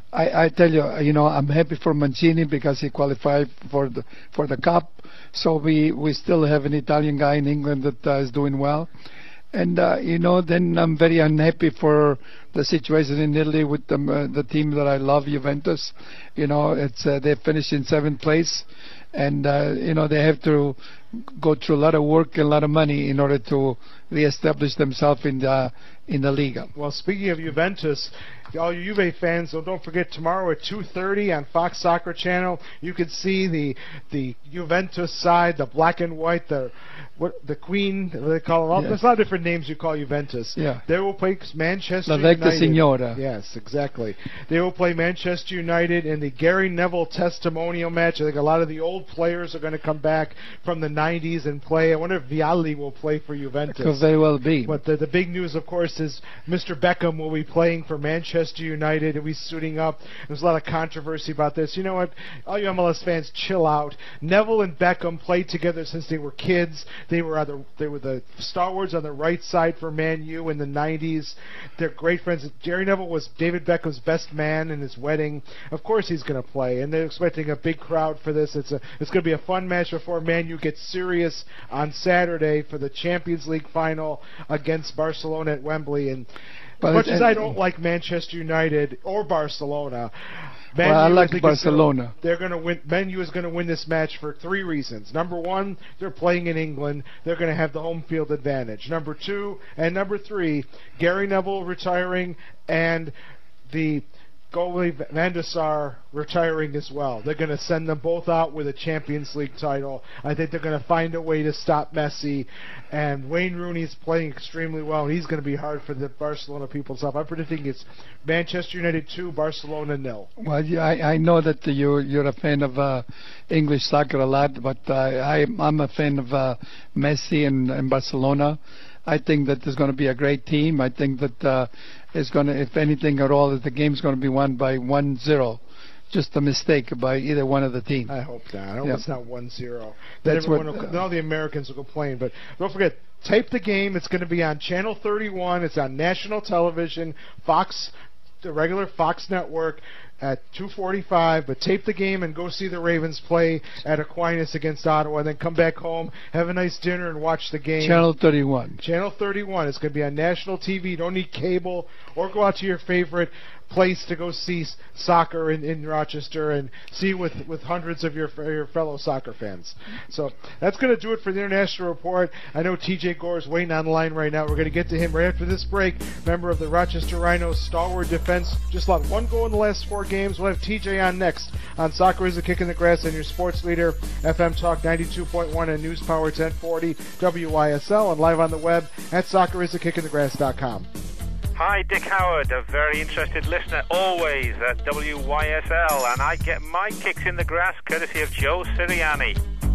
I, I tell you, you know, I'm happy for Mancini because he qualified for the for the Cup. So we, we still have an Italian guy in England that uh, is doing well. And, uh, you know, then I'm very unhappy for the situation in Italy with the, uh, the team that I love, Juventus. You know, it's uh, they finished in seventh place. And, uh, you know, they have to go through a lot of work and a lot of money in order to reestablish themselves in the, in the Liga. Well, speaking of Juventus, all you Juve fans, so don't forget tomorrow at two thirty on Fox Soccer Channel, you can see the the Juventus side, the black and white, the what the Queen, what they call them all. Yes. There's a lot of different names you call Juventus. Yeah. They will play Manchester La Vecchia United. Signora. Yes, exactly. They will play Manchester United in the Gary Neville testimonial match. I think a lot of the old players are going to come back from the nineties and play. I wonder if Vialli will play for Juventus. Could very well be. But the, the big news, of course, is Mister Beckham will be playing for Manchester United. He'll be suiting up. There's a lot of controversy about this. You know what? All you M L S fans, chill out. Neville and Beckham played together since they were kids. They were the they were the stalwarts on the right side for Man U in the nineties. They're great friends. Gary Neville was David Beckham's best man in his wedding. Of course, he's going to play, and they're expecting a big crowd for this. It's a it's going to be a fun match before Man U gets serious on Saturday for the Champions League final against Barcelona at Wembley. And But as much it, as I don't like Manchester United or Barcelona, Man well, I U, like think Barcelona. Gonna, they're going to win. Man U is going to win this match for three reasons. Number one, they're playing in England. They're going to have the home field advantage. Number two and number three, Gary Neville retiring and the goalie Van der Sar retiring as well. They're going to send them both out with a Champions League title. I think they're going to find a way to stop Messi. And Wayne Rooney's playing extremely well. He's going to be hard for the Barcelona people to stop. I'm predicting it's Manchester United two, Barcelona nil. Well, yeah, I, I know that you, you're a fan of uh, English soccer a lot, but uh, I, I'm a fan of uh, Messi and, and Barcelona. I think that there's going to be a great team. I think that uh, it's going to, if anything at all, the game's going to be won by one zero. Just a mistake by either one of the teams. I hope not. I hope yeah. it's not one zero. That's what, will, uh, all the Americans will complain. But don't forget, tape the game. It's going to be on Channel thirty-one. It's on national television, Fox, the regular Fox network at two forty-five, but tape the game and go see the Ravens play at Aquinas against Ottawa, and then come back home, have a nice dinner, and watch the game. Channel thirty-one. Channel thirty-one. It's going to be on national T V. You don't need cable, or go out to your favorite place to go see soccer in, in Rochester and see with, with hundreds of your your fellow soccer fans. So that's going to do it for the International Report. I know T J Gore is waiting on the line right now. We're going to get to him right after this break. Member of the Rochester Rhinos, stalwart defense. Just allowed one goal in the last four games. We'll have T J on next on Soccer is a Kick in the Grass and your sports leader, F M Talk ninety-two point one and News Power ten forty W Y S L, and live on the web at soccer is a kick in the grass dot com. Hi, Dick Howard, a very interested listener always at W Y S L, and I get my kicks in the grass courtesy of Joe Sirianni.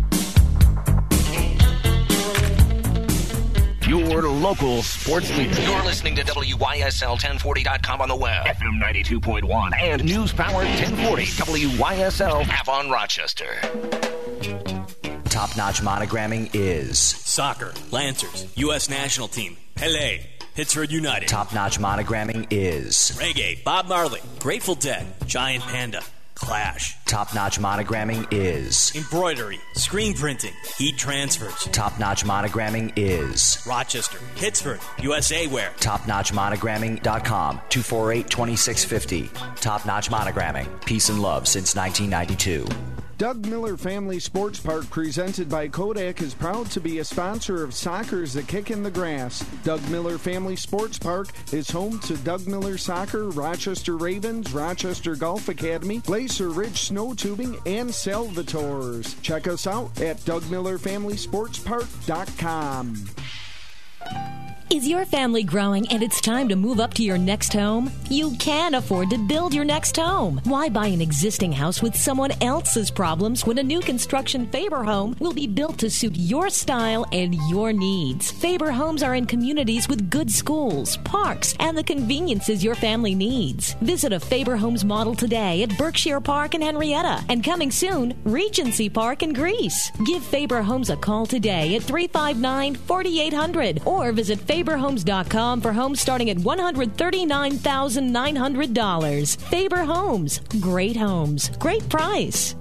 Your local sports leader. You're listening to W Y S L ten forty dot com on the web, F M ninety-two point one, and News Power ten forty W Y S L. app on Rochester. Top-notch monogramming is soccer, Lancers, U S national team, Pele, Pittsburgh United. Top-notch monogramming is reggae, Bob Marley, Grateful Dead, Giant Panda, Clash. Top-notch monogramming is embroidery, screen printing, heat transfers. Top-notch monogramming is Rochester, Pittsburgh, U S A Wear. top notch monogramming dot com, two four eight, two six five zero. Top-notch monogramming, peace and love since nineteen ninety-two. Doug Miller Family Sports Park, presented by Kodak, is proud to be a sponsor of Soccer's The Kick in the Grass. Doug Miller Family Sports Park is home to Doug Miller Soccer, Rochester Ravens, Rochester Golf Academy, Glacier Ridge Snow Tubing, and Salvatores. Check us out at doug miller family sports park dot com. Is your family growing and it's time to move up to your next home? You can afford to build your next home. Why buy an existing house with someone else's problems when a new construction Faber home will be built to suit your style and your needs? Faber homes are in communities with good schools, parks, and the conveniences your family needs. Visit a Faber Homes model today at Berkshire Park in Henrietta, and coming soon, Regency Park in Greece. Give Faber Homes a call today at three five nine, four eight zero zero or visit Faber Faber Homes dot com for homes starting at one hundred thirty-nine thousand nine hundred dollars. Faber Homes. Great homes. Great price.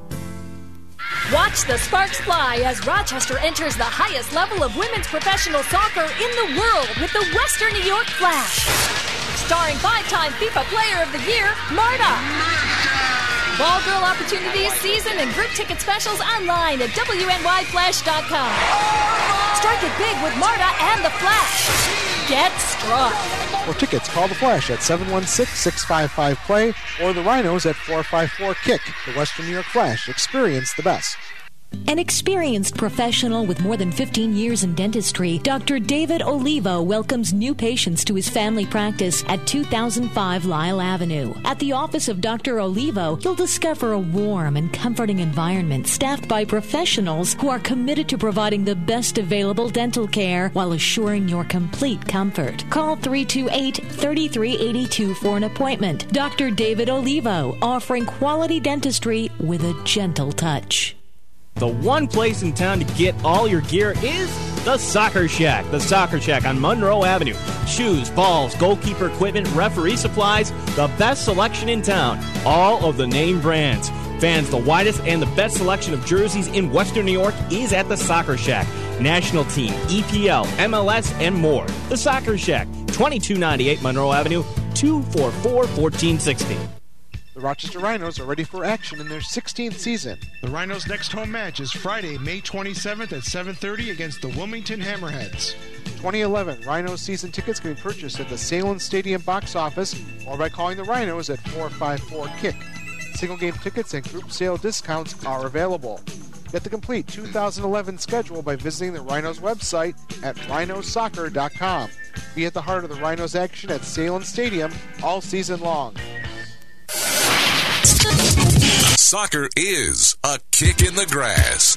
Watch the sparks fly as Rochester enters the highest level of women's professional soccer in the world with the Western New York Flash. Starring five-time FIFA Player of the Year, Marta. Ball girl opportunities, season, and group ticket specials online at W N Y Flash dot com. Strike it big with Marta and the Flash. Get struck. For tickets, call the Flash at seven one six, six five five, play or the Rhinos at four five four, kick. The Western New York Flash. Experience the best. An experienced professional with more than fifteen years in dentistry, Doctor David Olivo welcomes new patients to his family practice at two thousand five Lyle Avenue. At the office of Doctor Olivo, you'll discover a warm and comforting environment staffed by professionals who are committed to providing the best available dental care while assuring your complete comfort. Call three two eight, three three eight two for an appointment. Doctor David Olivo, offering quality dentistry with a gentle touch. The one place in town to get all your gear is the Soccer Shack. The Soccer Shack on Monroe Avenue. Shoes, balls, goalkeeper equipment, referee supplies, the best selection in town. All of the name brands. Fans, the widest and the best selection of jerseys in Western New York is at the Soccer Shack. National team, E P L, M L S, and more. The Soccer Shack, twenty-two ninety-eight Monroe Avenue, two four four, one four six zero. The Rochester Rhinos are ready for action in their sixteenth season. The Rhinos' next home match is Friday, May twenty-seventh at seven thirty against the Wilmington Hammerheads. twenty eleven Rhinos season tickets can be purchased at the Salem Stadium box office or by calling the Rhinos at four five four, kick. Single game tickets and group sale discounts are available. Get the complete two thousand eleven schedule by visiting the Rhinos website at rhinos soccer dot com. Be at the heart of the Rhinos action at Salem Stadium all season long. Soccer is a kick in the grass.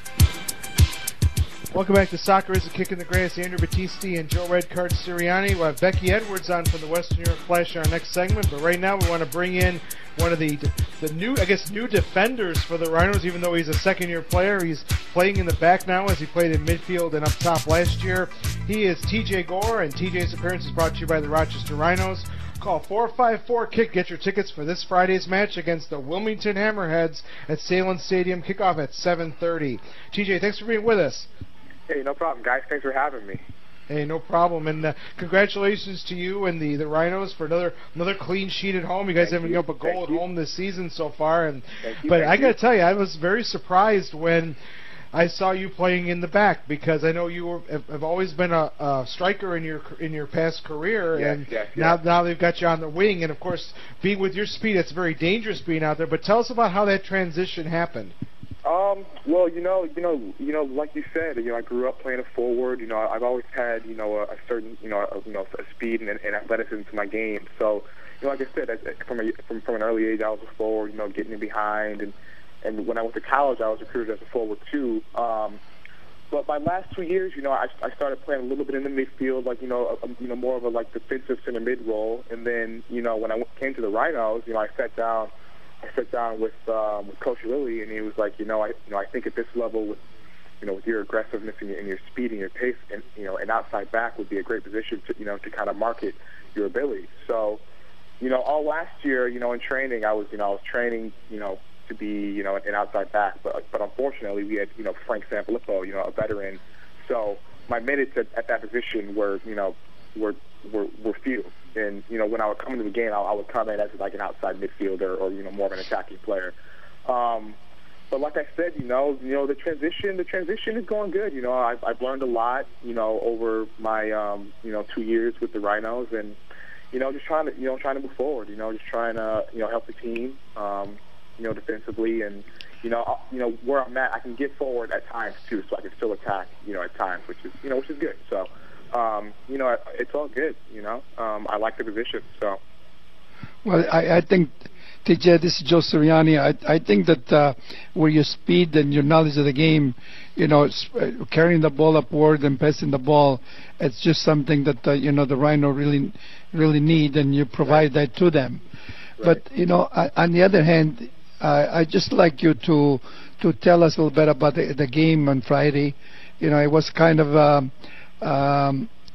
Welcome back to Soccer is a Kick in the Grass. Andrew Battisti and Joe Redcard Sirianni. We'll have Becky Edwards on from the Western New York Flash in our next segment. But right now we want to bring in one of the the new, I guess, new defenders for the Rhinos, even though he's a second-year player. He's playing in the back now as he played in midfield and up top last year. He is T J Gore, and T J's appearance is brought to you by the Rochester Rhinos. Call four five four, kick. Get your tickets for this Friday's match against the Wilmington Hammerheads at Salem Stadium. Kickoff at seven thirty. T J, thanks for being with us. Hey, no problem, guys. Thanks for having me. Hey, no problem. And uh, congratulations to you and the, the Rhinos for another another clean sheet at home. You guys haven't given up a goal Thank at you. home this season so far. And Thank you. But Thank I got to you. tell you, I was very surprised when I saw you playing in the back, because I know you were, have, have always been a, a striker in your in your past career, Yes, and yes, now yes. now they've got you on the wing, and of course, being with your speed, it's very dangerous being out there. But tell us about how that transition happened. Um, well, you know, you know, you know, like you said, you know, I grew up playing a forward. You know, I've always had, you know, a, a certain, you know, a, you know, a speed and, and athleticism to my game. So, you know, like I said, as, from a, from from an early age, I was a forward. You know, getting in behind, and and when I went to college, I was recruited as a forward too. Um, but my last two years, you know, I, I started playing a little bit in the midfield, like you know, a, you know, more of a like defensive center mid role. And then, you know, when I went, came to the Rhinos, you know, I sat down. I sat down with um, with Coach Lilly, and he was like, you know, I you know I think at this level, with you know with your aggressiveness and your, and your speed and your pace, and you know an outside back would be a great position to you know to kind of market your ability. So, you know, all last year, you know, in training, I was you know I was training you know to be you know an outside back, but but unfortunately we had you know Frank Sanfilippo, you know a veteran, so my minutes at, at that position were you know were were, were few. And, you know, when I would come into the game, I, I would come in as like an outside midfielder or, you know, more of an attacking player. Um, but like I said, you know, you know, the transition, the transition is going good. You know, I've, I've learned a lot, you know, over my, um, you know, two years with the Rhinos, and, you know, just trying to, you know, trying to move forward. You know, just trying to, you know, help the team, um, you know, defensively, and, you know, uh, you know, where I'm at, I can get forward at times too, so I can still attack, you know, at times, which is, you know, which is good. So. Um, you know, it's all good, you know. Um, I like the position, so. Well, I, I think, T J, this is Joe Sirianni. I, I think that uh, with your speed and your knowledge of the game, you know, it's, uh, carrying the ball upward and passing the ball, it's just something that, uh, you know, the Rhino really, really need, and you provide right. that to them. Right. But, you know, I, on the other hand, uh, I'd just like you to to tell us a little bit about the, the game on Friday. You know, it was kind of... Um, Um,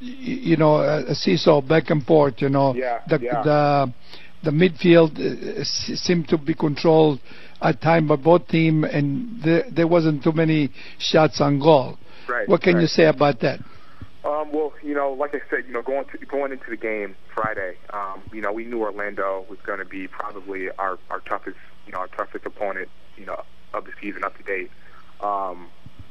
you know, a seesaw back and forth. You know, Yeah, the yeah. the the midfield uh, s- seemed to be controlled at time by both team, and there there wasn't too many shots on goal. Right, What can right. you say about that? Um, well, you know, like I said, you know, going to, going into the game Friday, um, you know, we knew Orlando was going to be probably our, our toughest, you know, our toughest opponent, you know, of the season up to date. Um,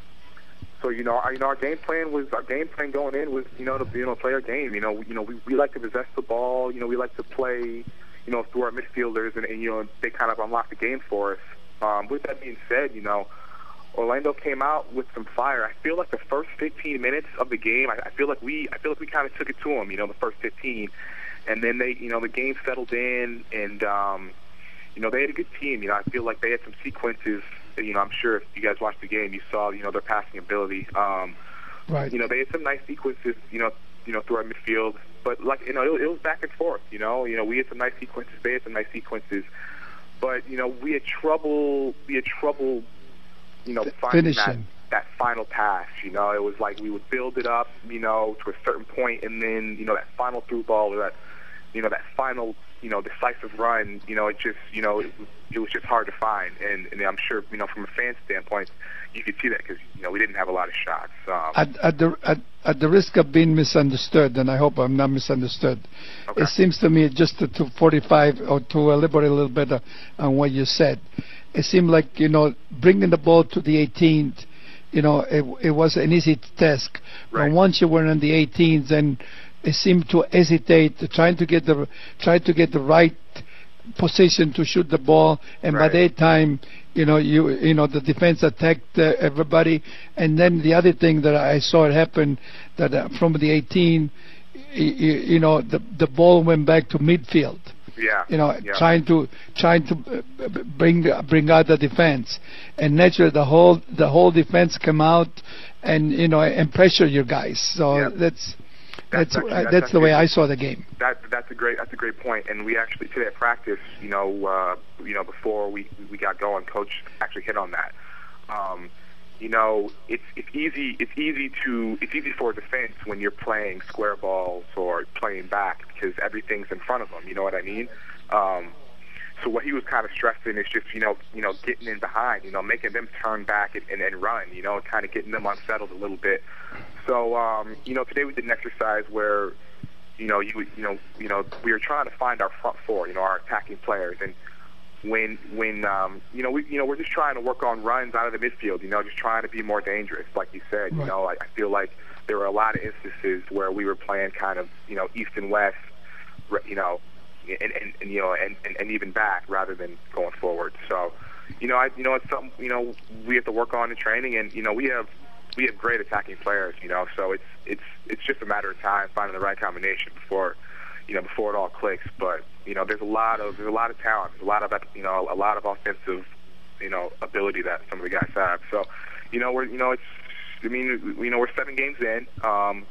so, you know, our, you know, our game plan was our game plan going in was, you know, to you know play our game. You know, we, you know, we, we like to possess the ball. You know, we like to play, you know, through our midfielders, and, and you know, they kind of unlock the game for us. Um, with that being said, you know, Orlando came out with some fire. I feel like the first fifteen minutes of the game, I, I feel like we, I feel like we kind of took it to them. You know, the first fifteen, and then they, you know, the game settled in, and um, you know, they had a good team. You know, I feel like they had some sequences. You know, I'm sure if you guys watched the game, you saw, you know, their passing ability. Um, Right. You know, they had some nice sequences. You know, you know, through our midfield, but like, you know, it, it was back and forth. You know, you know, we had some nice sequences. They had some nice sequences, but you know, we had trouble. We had trouble. You know, finding that, Finishing. that final pass. You know, it was like we would build it up, you know, to a certain point, and then, you know, that final through ball or that, you know, that final, you know, decisive run, you know, it just, you know, it, it was just hard to find. And, and I'm sure, you know, from a fan standpoint, you could see that because, you know, we didn't have a lot of shots. Um, At, at the at, at the risk of being misunderstood, and I hope I'm not misunderstood, Okay. it seems to me just to, to forty-five or to elaborate a little bit on what you said. It seemed like, you know, bringing the ball to the eighteenth, you know, it, it was an easy task. But once you were in the eighteenth, then it seemed to hesitate, trying to get the try to get the right position to shoot the ball, and by that time, you know, you you know, the defense attacked uh, everybody. And then the other thing that I saw it happen, that uh, from the eighteen, you, you know, the the ball went back to midfield. Yeah. You know, yeah. trying to trying to uh, b- bring bring out the defense, and naturally the whole the whole defense come out, and you know, and pressure your guys. So Yeah. that's that's That's actually- uh, that's that's the way actually- I saw the game. That that's a great that's a great point. And we actually today at practice, you know, uh, you know, before we we got going, Coach actually hit on that. Um, you know, it's it's easy it's easy to it's easy for a defense when you're playing square balls or playing back because everything's in front of them. You know what I mean? Um, so what he was kind of stressing is just you know you know getting in behind, you know, making them turn back and, and, and run, you know, kind of getting them unsettled a little bit. So um, you know, today we did an exercise where you know you you know you know we were trying to find our front four, you know, our attacking players, and when when um, you know we you know we're just trying to work on runs out of the midfield, you know, just trying to be more dangerous, like you said. You Right. know, I, I feel like there were a lot of instances where we were playing kind of you know east and west, re- you know, and, and, and you know and, and, and even back rather than going forward. So, you know, I you know it's something you know we have to work on in training, and you know we have we have great attacking players, you know, so it's it's it's just a matter of time finding the right combination before. You know, before it all clicks, but you know, there's a lot of there's a lot of talent, there's a lot of you know, a lot of offensive, you know, ability that some of the guys have. So, you know, we're you know, it's I mean, you know, we're seven games in. Um,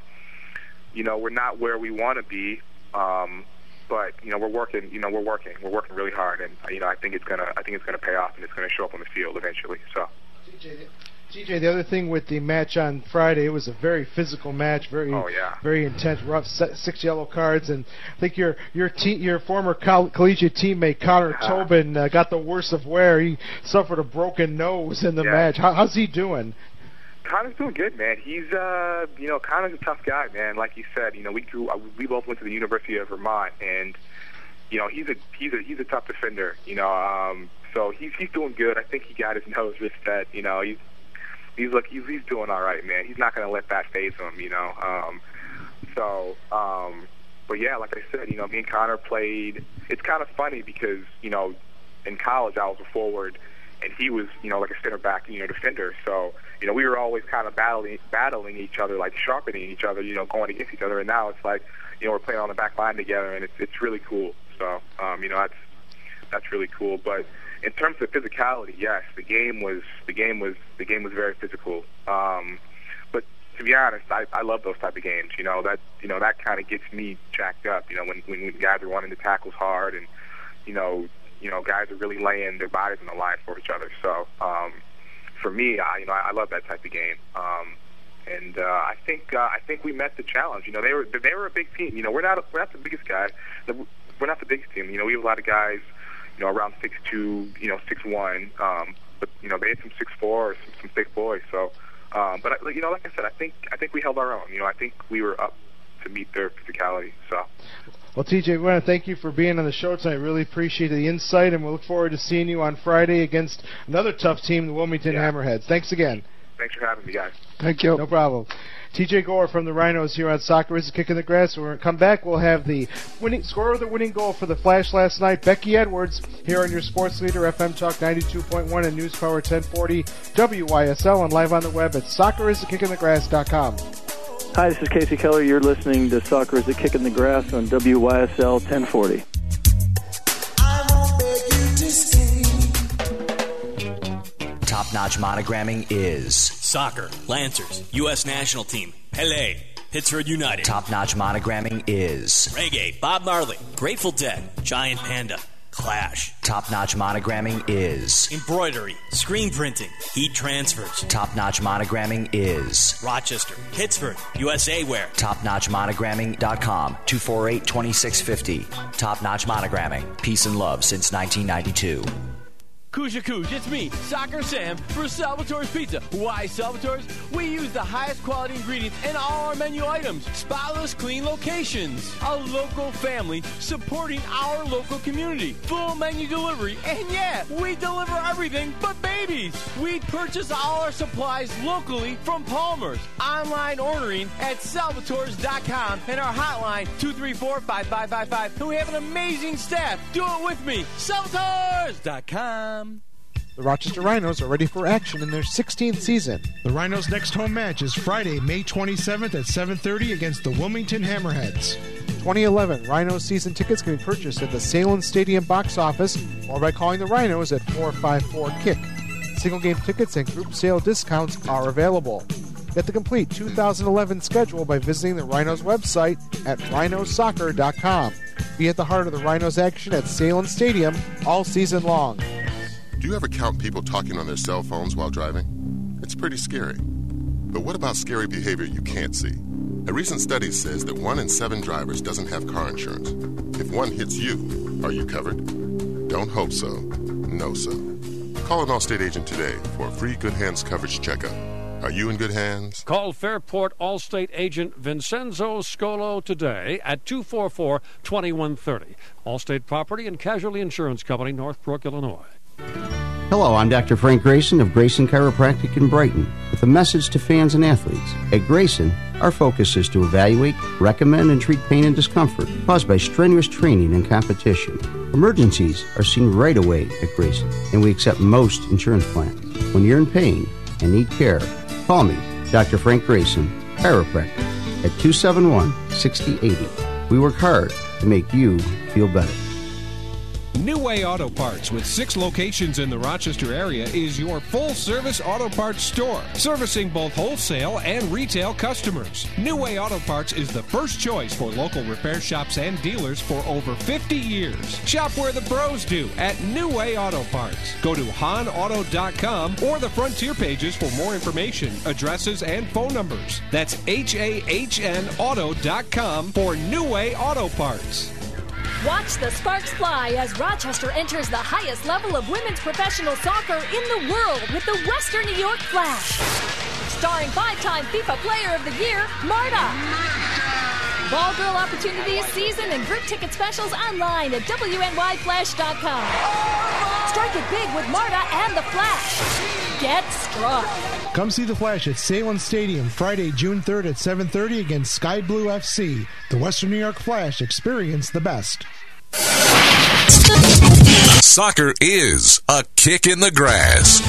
you know, we're not where we want to be, um, but you know, we're working. You know, we're working. We're working really hard, and you know, I think it's gonna I think it's gonna pay off, and it's gonna show up on the field eventually. So. T J, the other thing with the match on Friday, it was a very physical match, very, Oh, yeah. very intense, rough. se- Six yellow cards, and I think your your te- your former coll- collegiate teammate Connor Tobin uh, got the worst of wear. He suffered a broken nose in the Yeah. match. How, how's he doing? Connor's doing good, man. He's, uh, you know, Connor's a tough guy, man. Like you said, you know, we grew, uh, we both went to the University of Vermont, and you know, he's a he's a he's a tough defender. You know, um, so he's he's doing good. I think he got his nose reset. You know, he's he's look he's he's doing all right, man. He's not going to let that phase him. You know, um, so. Um, but yeah, like I said, you know, me and Connor played. It's kind of funny because you know, in college I was a forward, and he was, you know, like a center back, you know, defender. So, you know, we were always kind of battling, battling each other, like sharpening each other, you know, going against each other. And now it's like, you know, we're playing on the back line together, and it's it's really cool. So, um, you know, that's that's really cool. But in terms of physicality, yes, the game was the game was the game was very physical. Um, but to be honest, I, I love those type of games. You know, that you know that kind of gets me jacked up. You know, when when guys are wanting to tackles hard, and you know. You know, guys are really laying their bodies on the line for each other. So, um, for me, I, you know, I, I love that type of game. Um, and uh, I think uh, I think we met the challenge. You know, they were they were a big team. You know, we're not we're not the biggest guy. We're not the biggest team. You know, we have a lot of guys, you know, around six two, you know, six one. Um, but you know, they had some six four, some, some big boys. So, um, but I, you know, like I said, I think I think we held our own. You know, I think we were up to meet their physicality. So. Well, T J, we want to thank you for being on the show tonight. Really appreciate the insight, and we look forward to seeing you on Friday against another tough team, the Wilmington yeah. Hammerheads. Thanks again. Thanks for having me, guys. Thank you. No problem. T J Gore from the Rhinos here on Soccer is a Kick in the Grass. When we come back, we'll have the winning scorer of the winning goal for the Flash last night, Becky Edwards, here on your sports leader, F M Talk ninety-two point one and News Power ten forty W Y S L, and live on the web at soccer is a kick in the grass dot com. Hi, this is Casey Keller. You're listening to Soccer is a Kick in the Grass on W Y S L ten forty. Top-notch monogramming is Soccer, Lancers, U S National Team, Pele, Pittsburgh United. Top-notch monogramming is Reggae, Bob Marley, Grateful Dead, Giant Panda, Clash. Top-notch monogramming is Embroidery, Screen Printing, Heat Transfers. Top-notch monogramming is Rochester, Pittsburgh, U S A Wear. top notch monogramming dot com, two four eight, two six five zero. Top-notch monogramming, peace and love since nineteen ninety-two. Kuja Kuj, it's me, Soccer Sam, for Salvatore's Pizza. Why Salvatore's? We use the highest quality ingredients in all our menu items. Spotless, clean locations. A local family supporting our local community. Full menu delivery, and yeah, we deliver everything but babies. We purchase all our supplies locally from Palmer's. Online ordering at salvatores dot com and our hotline two three four, five five five five. And we have an amazing staff. Do it with me, salvatores dot com. The Rochester Rhinos are ready for action in their sixteenth season. The Rhinos' next home match is Friday, May twenty-seventh at seven thirty against the Wilmington Hammerheads. twenty eleven Rhinos season tickets can be purchased at the Salem Stadium box office or by calling the Rhinos at four five four kick. Single game tickets and group sale discounts are available. Get the complete two thousand eleven schedule by visiting the Rhinos website at rhinos soccer dot com. Be at the heart of the Rhinos action at Salem Stadium all season long. Do you ever count people talking on their cell phones while driving? It's pretty scary. But what about scary behavior you can't see? A recent study says that one in seven drivers doesn't have car insurance. If one hits you, are you covered? Don't hope so. Know so. Call an Allstate agent today for a free Good Hands coverage checkup. Are you in good hands? Call Fairport Allstate agent Vincenzo Scolo today at two four four, two one three zero. Allstate Property and Casualty Insurance Company, Northbrook, Illinois. Hello, I'm Doctor Frank Grayson of Grayson Chiropractic in Brighton with a message to fans and athletes. At Grayson, our focus is to evaluate, recommend, and treat pain and discomfort caused by strenuous training and competition. Emergencies are seen right away at Grayson, and we accept most insurance plans. When you're in pain and need care, call me, Doctor Frank Grayson, chiropractor, at two seven one, six zero eight zero. We work hard to make you feel better. New Way Auto Parts, with six locations in the Rochester area, is your full-service auto parts store, servicing both wholesale and retail customers. New Way Auto Parts is the first choice for local repair shops and dealers for over fifty years. Shop where the pros do at New Way Auto Parts. Go to han auto dot com or the Frontier pages for more information, addresses, and phone numbers. That's H A H N auto dot com for New Way Auto Parts. Watch the sparks fly as Rochester enters the highest level of women's professional soccer in the world with the Western New York Flash. Starring five-time FIFA Player of the Year, Marta. Ball girl opportunities, season, and group ticket specials online at W N Y flash dot com. Strike it big with Marta and the Flash. Get struck. Come see the Flash at Salem Stadium Friday, June third at seven thirty against Sky Blue F C. The Western New York Flash, experience the best. Soccer is a kick in the grass.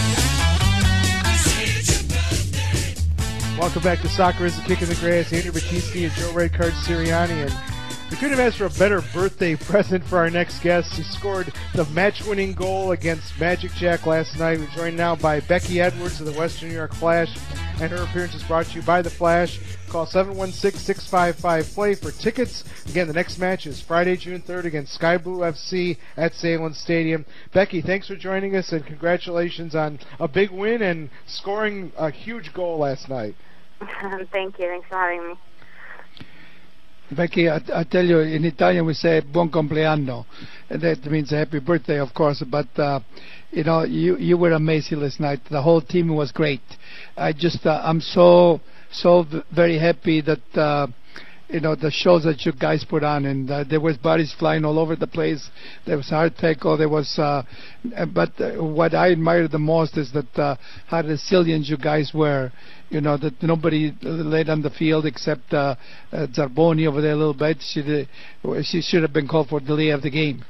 Welcome back to Soccer is a Kick in the Grass. Andrew Battisti and Joe Redcard Sirianni. And we couldn't have asked for a better birthday present for our next guest, who scored the match-winning goal against Magic Jack last night. We're joined now by Becky Edwards of the Western New York Flash, and her appearance is brought to you by the Flash. Call seven one six, six five five, P L A Y for tickets. Again, the next match is Friday, June third against Sky Blue F C at Salem Stadium. Becky, thanks for joining us, and congratulations on a big win and scoring a huge goal last night. Thank you. Thanks for having me. Becky, I, I tell you, in Italian we say buon compleanno. And that means happy birthday, of course. But, uh, you know, you, you were amazing last night. The whole team was great. I just, uh, I'm so, so v- very happy that, uh, you know, the shows that you guys put on, and uh, there was bodies flying all over the place. There was hard tackle. There was, uh, but uh, what I admired the most is that uh, how resilient you guys were. You know, that nobody laid on the field except uh, uh, Zarboni over there a little bit. She did, she should have been called for delay of the game.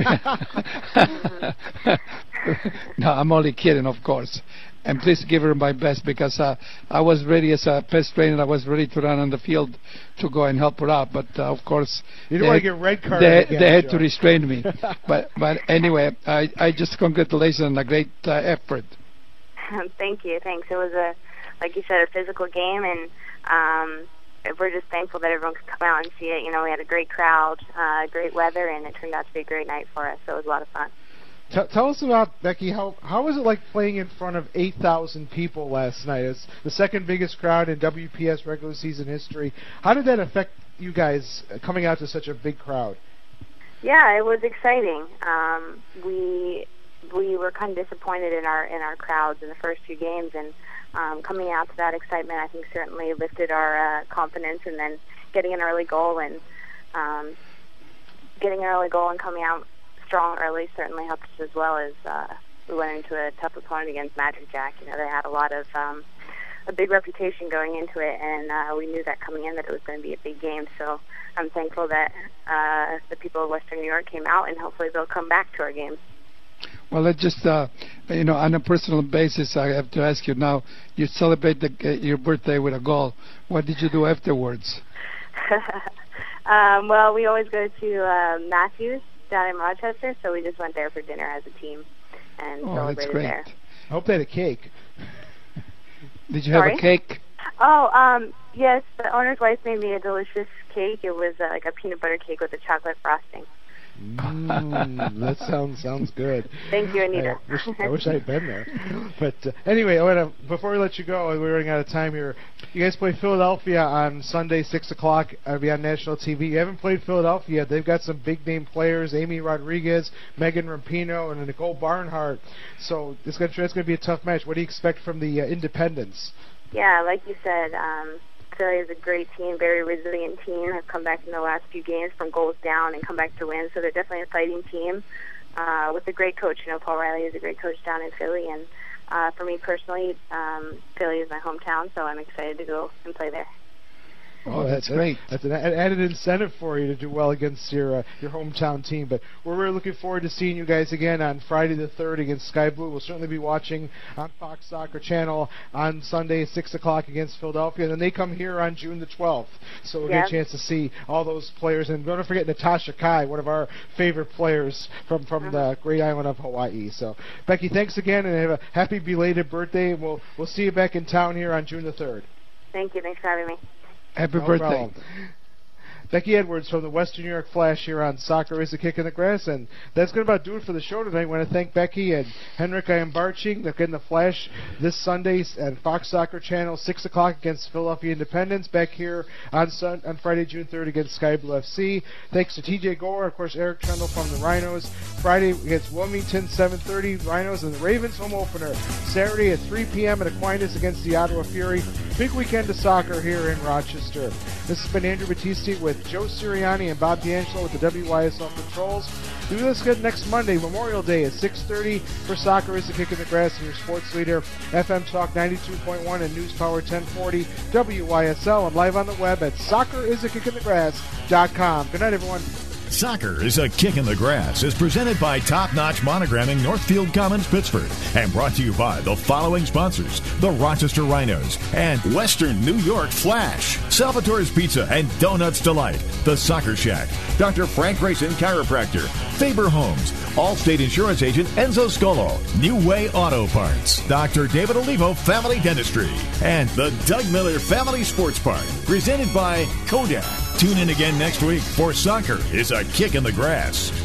No, I'm only kidding, of course. And please give her my best, because uh, I was ready as a pest trainer. I was ready to run on the field to go and help her out. But uh, of course, you don't want to get red carded. They, they had to restrain me. but but anyway, I I just congratulations on a great uh, effort. Thank you. Thanks. It was a, like you said, a physical game, and um, we're just thankful that everyone could come out and see it. You know, we had a great crowd, uh, great weather, and it turned out to be a great night for us. So it was a lot of fun. T- tell us about, Becky, how how was it like playing in front of eight thousand people last night? It's the second biggest crowd in W P S regular season history. How did that affect you guys coming out to such a big crowd? Yeah, it was exciting. Um, we we were kind of disappointed in our in our crowds in the first few games, and um, coming out to that excitement, I think, certainly lifted our uh, confidence. And then getting an early goal and um, getting an early goal and coming out strong early certainly helped us, as well as uh, we went into a tough opponent against Magic Jack. You know, they had a lot of um, a big reputation going into it, and uh, we knew that coming in that it was going to be a big game. So I'm thankful that uh, the people of Western New York came out, and hopefully they'll come back to our games. Well, let's just, uh, you know, on a personal basis, I have to ask you now, you celebrate the, uh, your birthday with a goal. What did you do afterwards? um, well, we always go to uh, Matthews down in Rochester, so we just went there for dinner as a team and oh, celebrated that's great. there. I hope they had a cake. Did you Sorry? have a cake? Oh, um, yes, the owner's wife made me a delicious cake. It was uh, like a peanut butter cake with a chocolate frosting. Mm, that sounds sounds good. Thank you, Anita. I wish, I wish I had been there. But uh, anyway, I wanna, before we let you go, we're running out of time here. You guys play Philadelphia on Sunday, six o'clock. It'll be on national T V. You haven't played Philadelphia yet. They've got some big name players: Amy Rodriguez, Megan Rapinoe, and Nicole Barnhart. So it's going to be a tough match. What do you expect from the uh, Independents? Yeah, like you said, um, Philly is a great team, very resilient team. Have come back in the last few games from goals down and come back to win. So they're definitely a fighting team uh, with a great coach. You know, Paul Riley is a great coach down in Philly. And uh, for me personally, um, Philly is my hometown, so I'm excited to go and play there. Oh, that's, that's great. That's an added incentive for you to do well against your uh, your hometown team. But we're really looking forward to seeing you guys again on Friday the third against Sky Blue. We'll certainly be watching on Fox Soccer Channel on Sunday at six o'clock against Philadelphia. And then they come here on June the twelfth. So we'll yep. get a chance to see all those players. And don't forget Natasha Kai, one of our favorite players from, from mm-hmm. the great island of Hawaii. So, Becky, thanks again, and have a happy belated birthday. And we'll, we'll see you back in town here on June the third. Thank you. Thanks for having me. Happy no birthday. Problem. Becky Edwards from the Western New York Flash here on Soccer is a Kick in the Grass, and that's going to about do it for the show tonight. I want to thank Becky and Henrik Iambarchi. They're getting the Flash this Sunday at Fox Soccer Channel, six o'clock against Philadelphia Independence, back here on Sun- on Friday, June third against Sky Blue F C. Thanks to T J Gore, of course, Eric Trendle from the Rhinos. Friday against Wilmington, seven thirty, Rhinos, and the Ravens home opener. Saturday at three p.m. at Aquinas against the Ottawa Fury. Big weekend of soccer here in Rochester. This has been Andrew Battisti with Joe Sirianni and Bob D'Angelo with the W Y S L Controls. Do this again next Monday, Memorial Day at six thirty for Soccer is the Kick in the Grass, and your sports leader, F M Talk ninety-two point one and News Power ten forty W Y S L, and live on the web at soccer is a kick in the grass dot com. Good night, everyone. Soccer is a Kick in the Grass is presented by Top Notch Monogramming, Northfield Commons, Pittsburgh, and brought to you by the following sponsors: the Rochester Rhinos and Western New York Flash, Salvatore's Pizza and Donuts Delight, The Soccer Shack, Doctor Frank Grayson Chiropractor, Faber Homes, Allstate Insurance Agent Enzo Scolo, New Way Auto Parts, Doctor David Olivo Family Dentistry, and the Doug Miller Family Sports Park, presented by Kodak. Tune in again next week for Soccer is a Kick in the Grass.